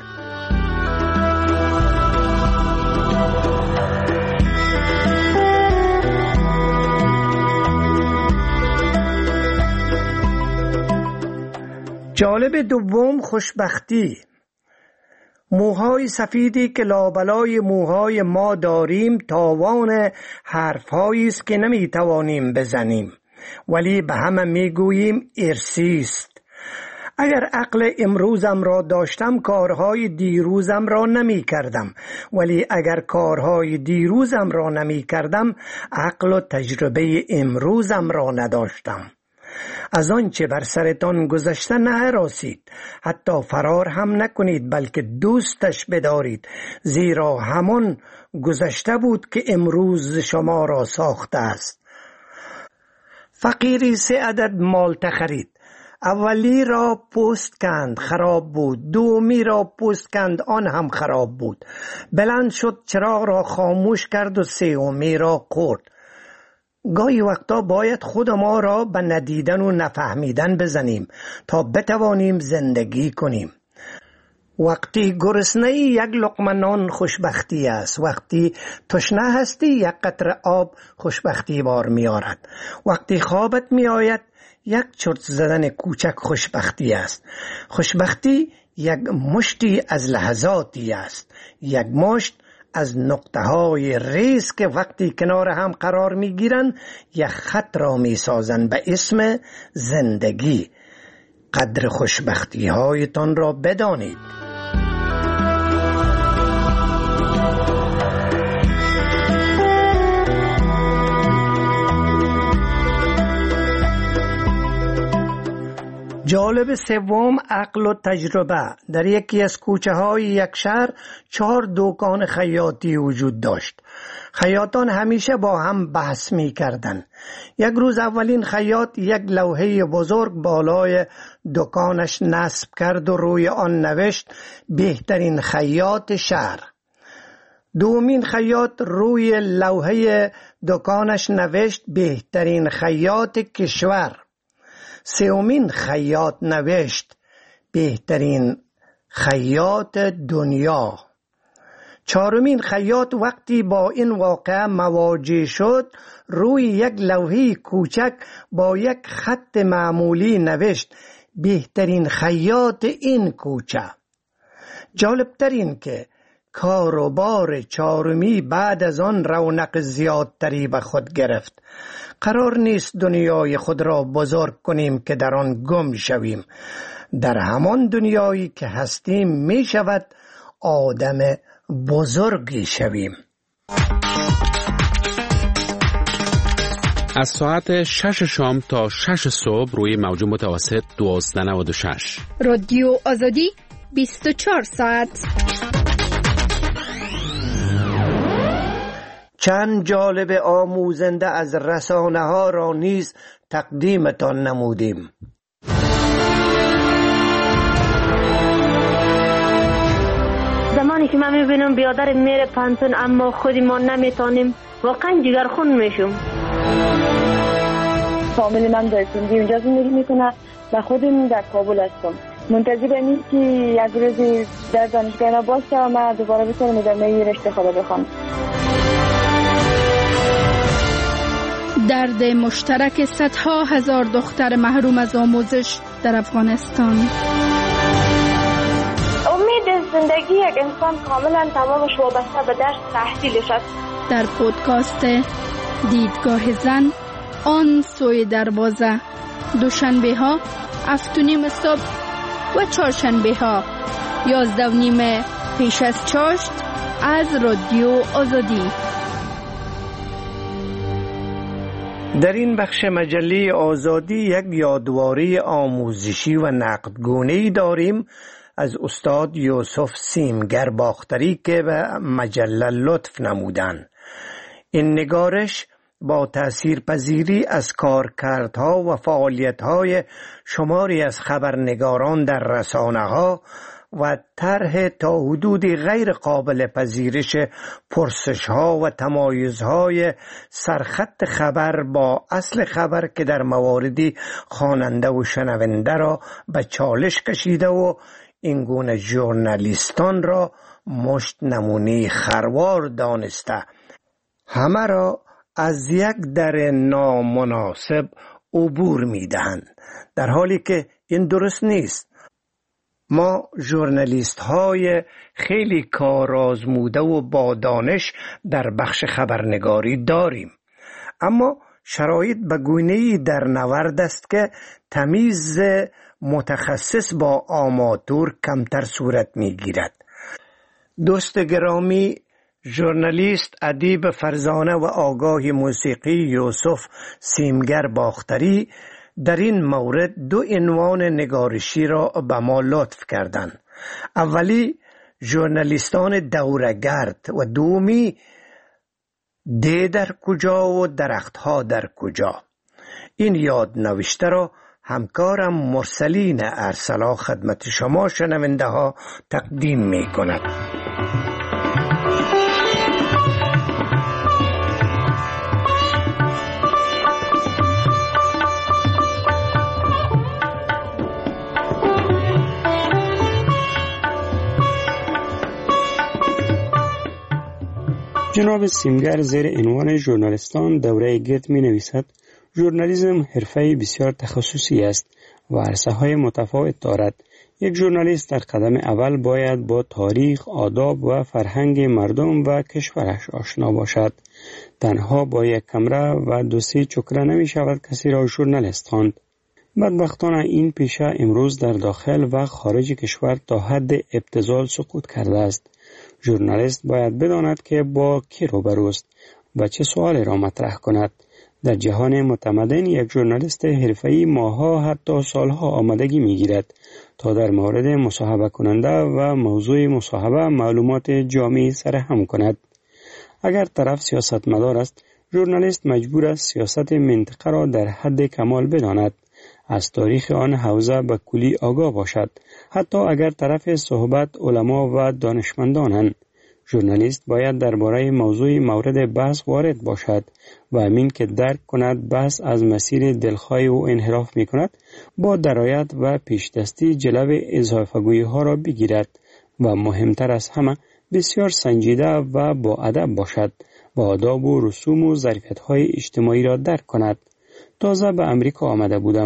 جالب دوم خوشبختی. موهای سفیدی که لابلای موهای ما داریم تاوان حرفهایی است که نمی توانیم بزنیم، ولی به همه می گوییم ارثی است. اگر عقل امروزم را داشتم کارهای دیروزم را نمی کردم، ولی اگر کارهای دیروزم را نمی کردم عقل و تجربه امروزم را نداشتم. از آنچه بر سرتان گذشته نهراسید، حتی فرار هم نکنید، بلکه دوستش بدارید، زیرا همان گذشته بود که امروز شما را ساخته است. فقیری سه عدد مالته خرید. اولی را پوست کند، خراب بود. دومی را پوست کند، آن هم خراب بود. بلند شد، چراغ را خاموش کرد و سومی را خورد. گاهی وقتا باید خود ما را به ندیدن و نفهمیدن بزنیم تا بتوانیم زندگی کنیم. وقتی گرسنه‌ای یک لقمه نان خوشبختی است. وقتی تشنه هستی یک قطره آب خوشبختی بار می آرد. وقتی خوابت می آید یک چرت زدن کوچک خوشبختی است. خوشبختی یک مشتی از لحظاتی است، یک مشت از نقطه های ریز که وقتی کنار هم قرار می گیرن یک خط را می سازن به اسم زندگی. قدر خوشبختی هایتان را بدانید. جالب سوم عقل و تجربه. در یکی از کوچه های یک شهر چهار دکان خیاطی وجود داشت. خیاطان همیشه با هم بحث می کردن. یک روز اولین خیاط یک لوحه بزرگ بالای دکانش نصب کرد و روی آن نوشت بهترین خیاط شهر. دومین خیاط روی لوحه دکانش نوشت بهترین خیاط کشور. سومین خیاط نوشت بهترین خیاط دنیا. چهارمین خیاط وقتی با این واقعه مواجه شد روی یک لوحه کوچک با یک خط معمولی نوشت بهترین خیاط این کوچه. جالبتر این که کاروبار چارمی بعد از آن رونق زیادتری به خود گرفت. قرار نیست دنیای خود را بزرگ کنیم که در آن گم شویم. در همان دنیایی که هستیم می شود آدم بزرگی شویم. از ساعت شش شام تا شش صبح روی موج متوسط دوازده نود و شش. رادیو آزادی بیست و چهار ساعت. چند جالب آموزنده از رسانه ها را نیز تقدیمتان نمودیم. زمانی که من میبینم بیادر میره پانتون اما خودی ما نمیتونیم، واقعا جگرخون میشم. فامیلی من در سندی اونجا زندگی میکنه و خودم در کابل هستم. منتظر اینیم که یک روزی در دانشگاه ما باشه و من دوباره بتونم ادامه رشته خود بخوام. درد مشترک صدها هزار دختر محروم از آموزش در افغانستان. امید زندگی یک انسان کاملا تمامش وابسته به درس تحصیلش است. در پودکاست دیدگاه زن آن سوی دروازه، دوشنبه ها هفت و نیم صبح و چهارشنبه ها یازده و نیم پیش از چاشت از رادیو آزادی. در این بخش مجله آزادی یک یادواری آموزشی و نقدگونه‌ای داریم از استاد یوسف سیمگر باختری که به مجله لطف نمودند. این نگارش با تأثیرپذیری از کارکردها و فعالیت‌های شماری از خبرنگاران در رسانه‌ها و طرح تا حدودی غیر قابل پذیرش پرسش‌ها و تمایزهای سرخط خبر با اصل خبر که در مواردی خواننده و شنونده را به چالش کشیده و این گونه ژورنالیستان را مشت نمونه خروار دانسته همه را از یک در نامناسب عبور می‌دهند، در حالی که این درست نیست. ما ژورنالیست های خیلی کارآزموده و با دانش در بخش خبرنگاری داریم، اما شرایط به گونه‌ای در نورد است که تمیز متخصص با آماتور کمتر صورت می‌گیرد. دوست گرامی، ژورنالیست، ادیب فرزانه و آگاه موسیقی یوسف سیمگر باختری در این مورد دو عنوان نگارشی را به ما لطف کردند. اولی ژورنالیستان دوره‌گرد و دومی ده در کجا و درختها در کجا. این یاد نوشته را همکارم مرسلین ارسلا خدمت شما شنونده ها تقدیم می کند. جناب سیمگر زیر عنوان ژورنالیستان دوره گرد می نویسد: ژورنالیسم حرفه بسیار تخصصی است و عرصه‌های متفاوت دارد. یک ژورنالیست در قدم اول باید با تاریخ، آداب و فرهنگ مردم و کشورش آشنا باشد. تنها با یک کمره و دو سه چکره نمی شود کسی را ژورنالیست خواند. بدبختانه این پیشه امروز در داخل و خارج کشور تا حد ابتذال سقوط کرده است. ژورنالیست باید بداند که با کی روبروست و چه سوالی را مطرح کند. در جهان متمدن یک ژورنالیست حرفه‌ای ماه‌ها حتی سالها آمادگی می‌گیرد تا در مورد مصاحبه کننده و موضوع مصاحبه معلومات جامعی سرهم کند. اگر طرف سیاستمدار است، ژورنالیست مجبور است سیاست منطقه را در حد کمال بداند، از تاریخ آن حوزه به کلی آگاه باشد، حتی اگر طرف صحبت علما و دانشمندانند. ژورنالیست باید درباره موضوع مورد بحث وارد باشد و همین که درک کند بحث از مسیر دلخواه و انحراف می کند، با درایت و پیشدستی جلو اضافه‌گویی ها را بگیرد و مهمتر از همه بسیار سنجیده و با ادب باشد و آداب و رسوم و ظرفیت های اجتماعی را درک کند. تازه به امریکا آمده بودم.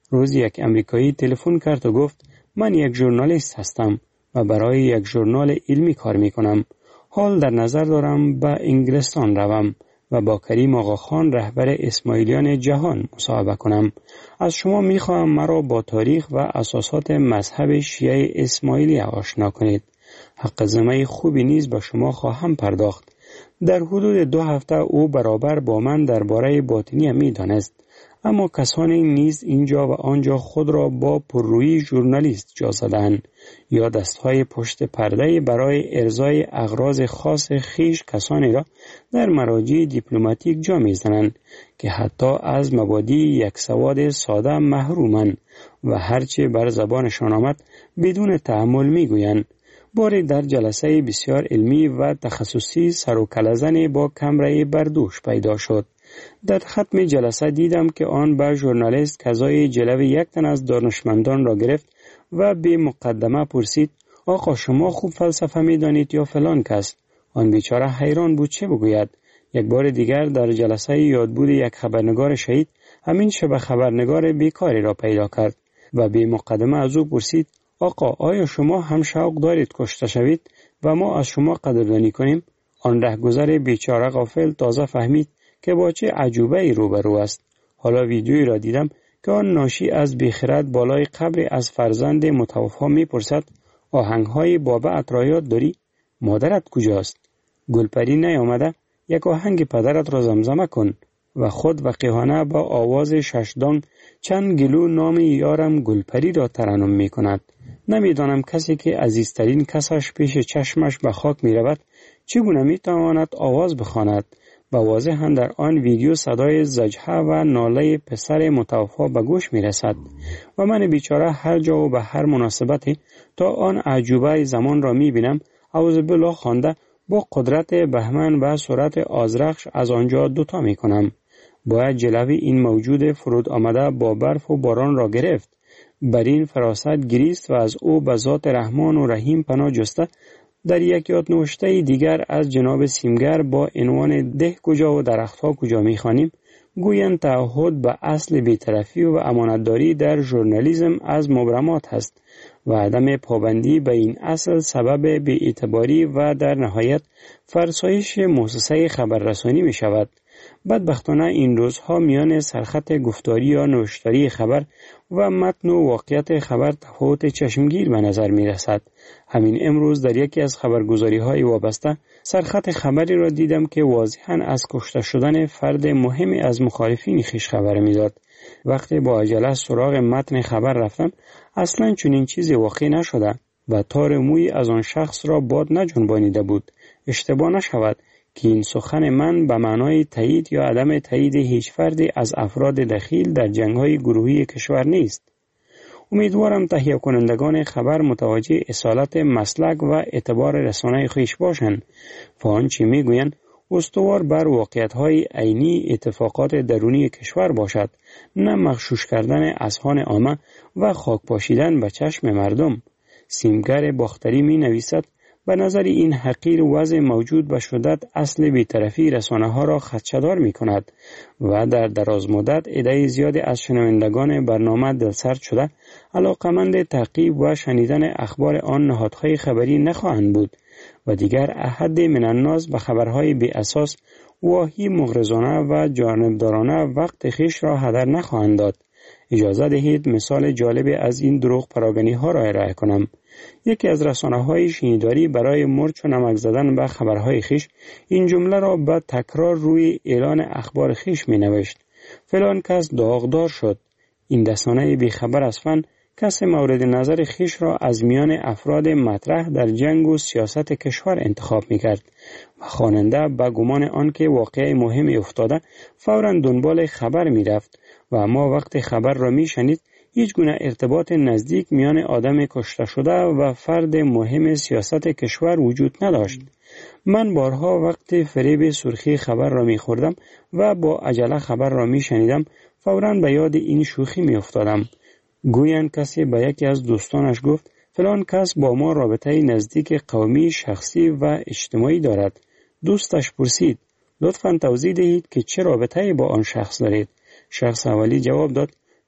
روز یک امریکایی تلفن کرد و گفت من یک ژورنالیست هستم و برای یک ژورنال علمی کار می کنم. حال در نظر دارم به انگلستان روم و با کریم آقاخان رهبر اسماعیلیان جهان مصاحبه کنم. از شما می خواهم مرا با تاریخ و اساسات مذهب شیعه اسماعیلی آشنا کنید. حق زمه خوبی نیز به شما خواهم پرداخت. در حدود دو هفته او برابر با من درباره باطنی می دانست. اما کسانی نیز اینجا و آنجا خود را با پررویی ژورنالیست جا زدند یا دستهای پشت پرده برای ارضای اغراض خاص خیش کسانی را در مراجع دیپلماتیک جا می‌زنند که حتی از مبادی یک سواد ساده محرومند و هرچه بر زبانشان آمد بدون تأمل می‌گویند. باری در جلسه بسیار علمی و تخصصی سر و کله‌زنی با کمره بردوش پیدا شد. در ختم جلسه دیدم که آن به ژورنالیست کزای جلو یک تن از دانشمندان را گرفت و به مقدمه پرسید آقا شما خوب فلسفه می دانید یا فلان کس؟ آن بیچاره حیران بود چه بگوید. یک بار دیگر در جلسه یادبود یک خبرنگار شهید همین شبه خبرنگار بیکاری را پیدا کرد و به مقدمه از او پرسید آقا آیا شما هم شوق دارید کشته شوید و ما از شما قدردانی کنیم؟ آن رهگذر بیچاره غافل تازه فهمید که با چه عجوبه ای روبرو است. حالا ویدیویی را دیدم که آن ناشی از بیخرد بالای قبر از فرزند متوفا می پرسد آهنگهای بابا را یاد داری؟ مادرت کجاست؟ گلپری نیامده؟ یک آهنگ پدرت را زمزمه کن. و خود وقیحانه با آواز ششدان چند گلو نام یارم گلپری را ترنم می کند. نمی دانم کسی که عزیزترین کسش پیش چشمش به خاک می رود چگونه می تواند آواز بخواند. و واضحاً در آن ویدیو صدای زجحه و ناله پسر متوفا به گوش می رسد و من بیچاره هر جا و به هر مناسبتی تا آن عجوبه زمان را می بینم اعوذ بالله خوانده با قدرت بهمن و سرعت آزرخش از آنجا دوتا می کنم. باید جلوی این موجود فرود آمده با برف و باران را گرفت. بر این فراست گریست و از او به ذات رحمان و رحیم پناه جسته. در یک یاد نوشته دیگر از جناب سیمگر با عنوان ده کجا و درختها کجا می‌خوانیم گویند تعهد به اصل بی‌طرفی و امانتداری در ژورنالیسم از مبرمات است و عدم پابندی به این اصل سبب بی‌اعتباری و در نهایت فرسایش مؤسسه خبررسانی می شود. بدبختانه این روزها میان سرخط گفتاری یا نوشتاری خبر و متن و واقعیت خبر تفاوت چشمگیر به نظر می رسد. همین امروز در یکی از خبرگزاری های وابسته سرخط خبری را دیدم که واضحاً از کشته شدن فرد مهمی از مخالفین خویش خبر می داد. وقتی با عجله سراغ متن خبر رفتم اصلاً چنین چیزی واقع نشده و تار موی از آن شخص را باد نجنبانیده بود. اشتباه نشود که این سخن من به معنای تایید یا عدم تایید هیچ فردی از افراد دخیل در جنگ‌های گروهی کشور نیست. امیدوارم تهیه کنندگان خبر متوجه اصالت مسلک و اعتبار رسانه خویش باشند و آنچه میگویند استوار بر واقعیت‌های عینی اتفاقات درونی کشور باشد، نه مغشوش کردن اذهان عامه و خاک پاشیدن به چشم مردم. سیمگر باختری می نویسد به نظر این حقیر وضع موجود به شدت اصل بی‌طرفی رسانه‌ها را خدشه‌دار می‌کند و در دراز مدت عده زیادی از شنوندگان برنامه دلسرد شده علاقمند تعقیب و شنیدن اخبار آن نهادهای خبری نخواهند بود و دیگر احد من الناس به خبرهای بی اساس واهی مغرضانه و جانبدارانه وقت خیش را هدر نخواهند داد. اجازه دهید مثال جالب از این دروغ پراگنی‌ها را ارائه کنم. یکی از رسانه‌های شنیداری برای مرچ و نمک زدن به خبرهای خیش این جمله را به تکرار روی اعلان اخبار خیش می نوشت: فلان کس داغدار شد. این رسانه بیخبر از فن کس مورد نظر خیش را از میان افراد مطرح در جنگ و سیاست کشور انتخاب می کرد و خواننده به گمان آنکه واقعه مهمی افتاده فوراً دنبال خبر می رفت و اما وقت خبر را می شنید هیچ گونه ارتباط نزدیک میان آدم کشته شده و فرد مهم سیاست کشور وجود نداشت. من بارها وقت فریب سرخی خبر را می خوردم و با عجله خبر را می شنیدم فوراً به یاد این شوخی می افتادم. گویند کسی به یکی از دوستانش گفت فلان کس با ما رابطه نزدیک قومی، شخصی و اجتماعی دارد. دوستش پرسید لطفاً توضیح دهید که چه رابطه‌ای با آن شخص دارید. شخص اولی جواب داد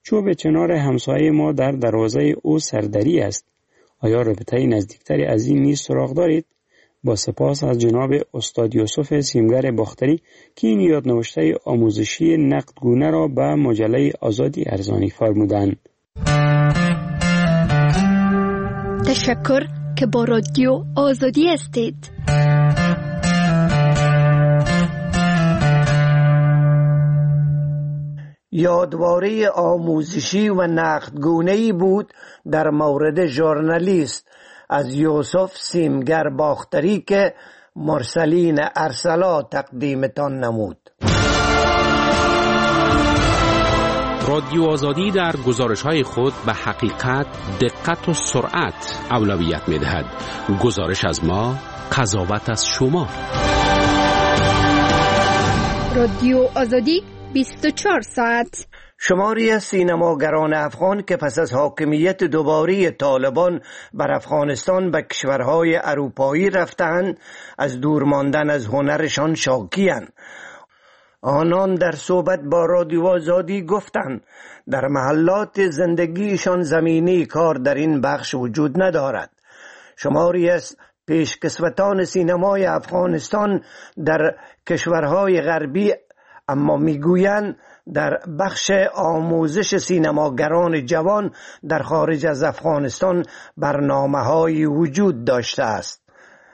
چوب چنار همسایه ما در دروازه او سردری است. آیا رابطه نزدیکتری از این نیز سراغ دارید؟ با سپاس از جناب استاد یوسف سیمگر باختری که این یادنوشته آموزشی نقدگونه را به مجله آزادی ارزانی فرمودند. تشکر که با رادیو آزادی هستید. یادواره آموزشی و نقدگونه‌ای بود در مورد ژورنالیست از یوسف سیمگر باختری که مرسلین ارسلا تقدیمتان نمود. رادیو آزادی در گزارش‌های خود به حقیقت، دقت و سرعت اولویت می‌دهد. گزارش از ما، قضاوت از شما. رادیو آزادی بیست و چهار ساعت. شماری از سینماگران افغان که پس از حاکمیت دوباره طالبان بر افغانستان به کشورهای اروپایی رفتند، از دور ماندن از هنرشان شاکی‌اند. آنان در صحبت با رادیو آزادی گفتند در محلات زندگیشان زمینی کار در این بخش وجود ندارد. شماری از پیشکسوتان سینمای افغانستان در کشورهای غربی اما میگویند در بخش آموزش سینماگران جوان در خارج از افغانستان برنامه‌هایی وجود داشته است.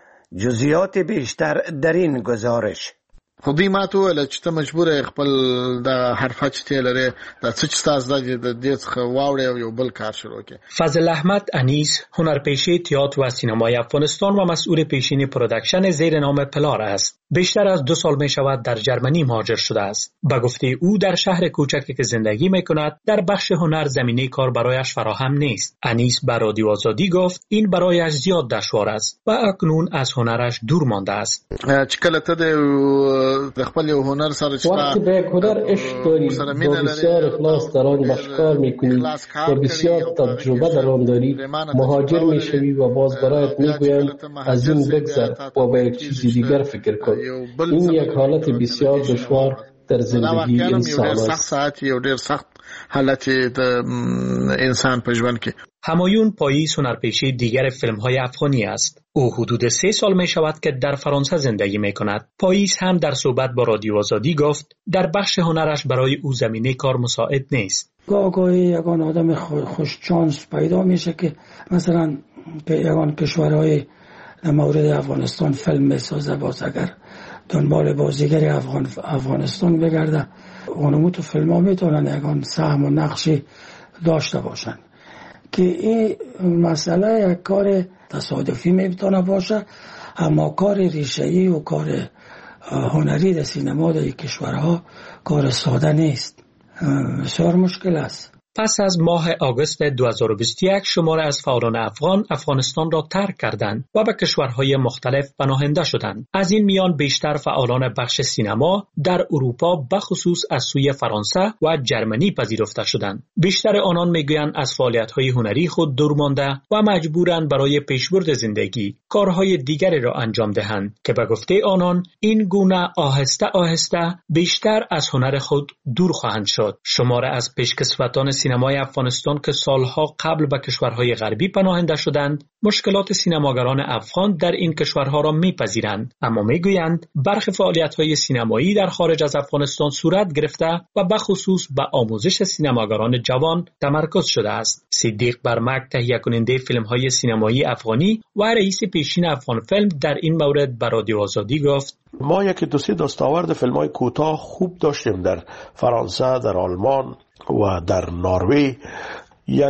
جزئیات بیشتر در این گزارش. خو دوی ما ته وویل چې ته مجبوره خپل د حرفه چې تی لرې د څه چې ستا زده دي د دې څخه واوړې او یو بل کار شروع کړې. فضل احمد انیس هنرپیشه تئاتر و سینمای افغانستان و مسئول پیشین پروداکشن زیر نام پلار است. بیشتر از دو سال می شود در جرمنی مهاجر شده است. به گفته او در شهر کوچکی که زندگی می کند در بخش هنر زمینه کار برایش فراهم نیست. انیس به رادیو آزادی گفت این برایش زیاد دشوار است و اکنون از هنرش دور مانده است. چې کله ته د خپل هنر سره چې وقتی به هنر عشق داری با بسیار اخلاص در آن باشکار میکنی و بسیار تجربه در آن داری، مهاجر میشوی و باز برایت میگویند از این بگذر و به یک چیز دیگر فکر کن. این یک حالت بسیار دشوار در زندگی انسان است. یو ډیر سخت حالت د انسان په ژوند کې. همایون پاییز هنرپیشه دیگر فیلم‌های افغانی است. او حدود سه سال می شود که در فرانسه زندگی می کند. پاییز هم در صحبت با رادیو آزادی گفت در بخش هنرش برای او زمینه کار مساعد نیست. گاه گاهی یگان آدم خوش چانس پیدا میشه که مثلا یگان کشورهای مورد افغانستان فیلم میسازه، باز اگر دنبال بازیگر افغان افغانستان بگرده اونمو تو فیلم ها میتونن یگان سهم و نقشی داشته باشن که این مسئله یک کار تصادفی میتونه باشه، اما کار ریشه‌ای و کار هنری در سینما در کشورها کار ساده نیست، بسیار مشکل است. پس از ماه آگوست دو هزار و بیست و یک شماره از فعالان افغان افغانستان را ترک کردند و به کشورهای مختلف پناهنده شدند. از این میان بیشتر فعالان بخش سینما در اروپا بخصوص از سوی فرانسه و جرمنی پذیرفته شدند. بیشتر آنان میگویند از فعالیت‌های هنری خود دور مانده و مجبورند برای پیشبرد زندگی کارهای دیگری را انجام دهند که به گفته آنان این گونه آهسته آهسته بیشتر از هنر خود دور خواهند شد. شماره از پیشکسوتان سینمای افغانستان که سالها قبل به کشورهای غربی پناهنده شدند، مشکلات سینماگران افغان در این کشورها را میپذیرند، اما میگویند برخی فعالیت‌های سینمایی در خارج از افغانستان صورت گرفته و به خصوص به آموزش سینماگران جوان تمرکز شده است. صدیق برمک تهیه کننده فیلم‌های سینمایی افغانی و رئیس پیشین افغان فیلم در این مورد به رادیو آزادی گفت: ما یک دو سه دستاورد فیلم‌های کوتاه خوب داشتیم در فرانسه، در آلمان و در نروژ. یک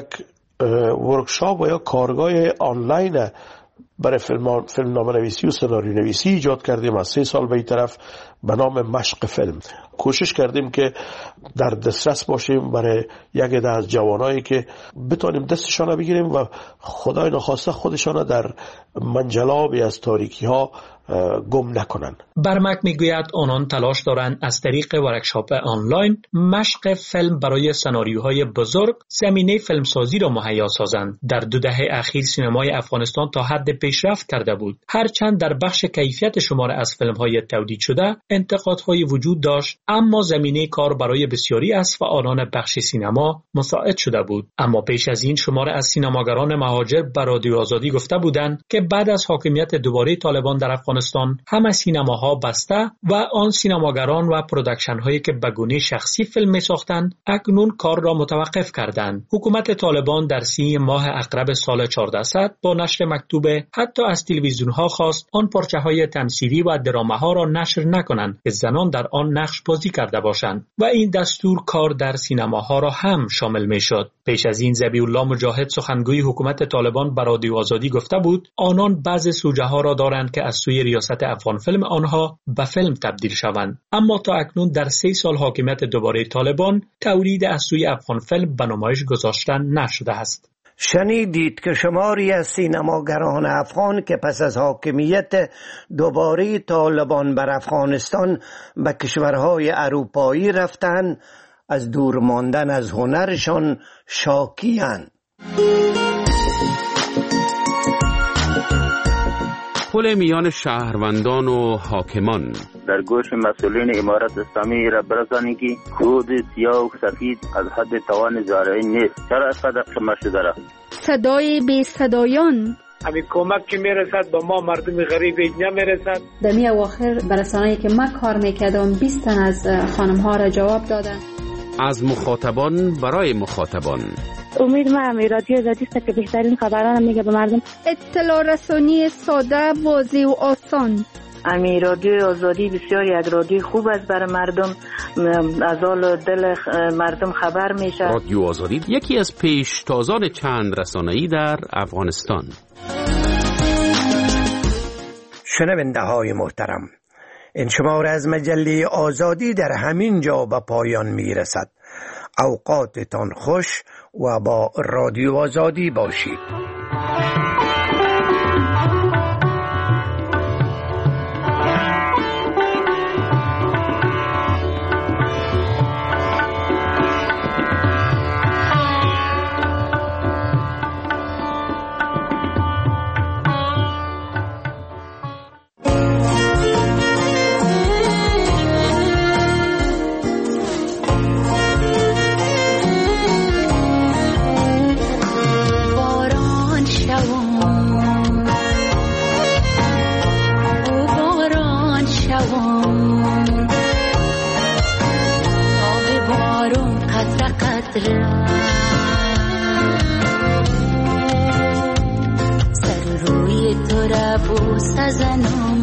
ورکشاپ و یا کارگاه آنلاین برای فیلم فیلمنامه نویسی و سناریو نویسی ایجاد کردیم از سه سال به این طرف به نام مشق فیلم. کوشش کردیم که در دسترس باشیم برای یک عده از جوانایی که بتونیم دستشان بگیریم و خدای نخواسته خودشان در منجلابی از تاریکی ها گم نکنن. برمک میگوید آنان تلاش دارند از طریق ورکشاپ آنلاین مشق فیلم برای سناریوهای بزرگ زمینه فیلمسازی را مهیا سازند. در دو دهه اخیر سینمای افغانستان تا حد پیشرفت کرده بود، هرچند در بخش کیفیت شمار از فیلم‌های تولید شده انتقادهای وجود داشت، اما زمینه کار برای بسیاری از فعالان بخش سینما مساعد شده بود. اما پیش از این شمار از سینماگران مهاجر به رادیو آزادی گفته بودند که بعد از حاکمیت دوباره طالبان در افغانستان همه سینماها بسته و آن سینماگران و پروداکشن هایی که به گونه شخصی فیلم می ساختند اکنون کار را متوقف کردند. حکومت طالبان در سی ماه اقرب سال چهاردهصد با نشر مکتوبه حتی از تلویزیون ها خواست آن پارچه های تمثیلی و درامه ها را نشر نکنند که زنان در آن نقش بازی کرده باشند و این دستور کار در سینماها را هم شامل می شد. پیش از این ذبیح الله مجاهد سخنگوی حکومت طالبان به رادیو آزادی گفته بود آنان بعض سوژه ها را دارند که از سوی ریاست افغان فیلم آنها به فیلم تبدیل شوند، اما تا اکنون در سه سال حاکمیت دوباره طالبان تولید از سوی افغان فیلم به نمایش گذاشتن نشده است. شنیدید که شماری از سینماگران افغان که پس از حاکمیت دوباره طالبان بر افغانستان به کشورهای اروپایی رفتند از دور ماندن از هنرشان شاکی‌اند. پل میان شهروندان و حاکمان در گوش مسئولین امارت اسلامی را برسانید که خود سیاه و سفید از حد توان زارعی نیست. چرا از قدر قمه شده را؟ صدای بی صدایان همین کمک که میرسد با ما مردم غریب اینجا میرسد. در می اواخر برسانه‌ای که من کار میکردم بیست تن از خانم ها را جواب دادن. از مخاطبان برای مخاطبان. امید من رادیو آزادی است که بهترین خبران میگه به مردم. اطلاع رسانی ساده، واضح و آسان. امی رادیو آزادی بسیاری از رادیو خوب است برای مردم، از حال دل مردم خبر میشه. رادیو آزادی یکی از پیشتازان چند رسانه‌ای در افغانستان. شنونده های محترم، این شماره از مجله آزادی در همین جا به پایان میرسد. اوقاتتان خوش و با رادیو آزادی باشید. سر روی تو را بوس زنم،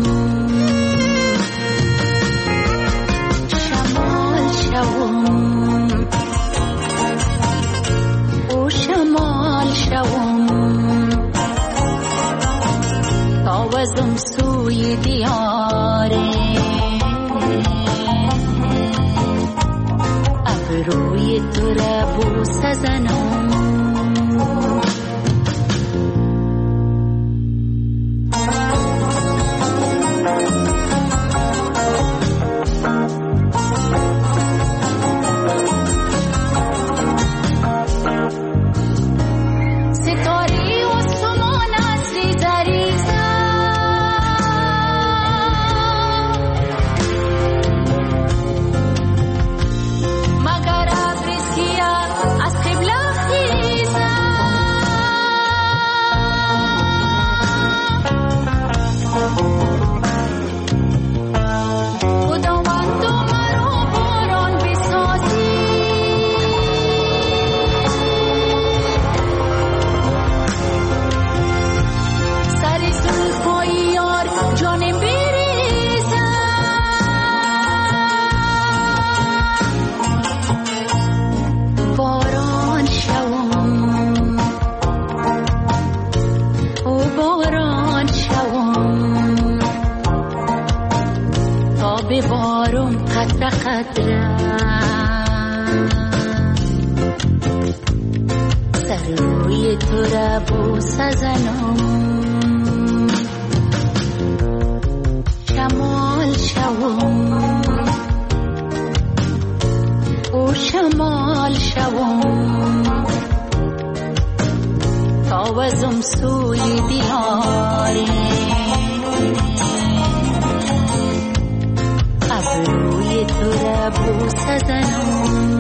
شمال شوم او شمال شوم تا وزم سوی دیاره روی تو را بوس زنم. سر روی تو را بوس زنم، شمال شوم او شمال شوم تا وزم سوی دیاره بوسه زنم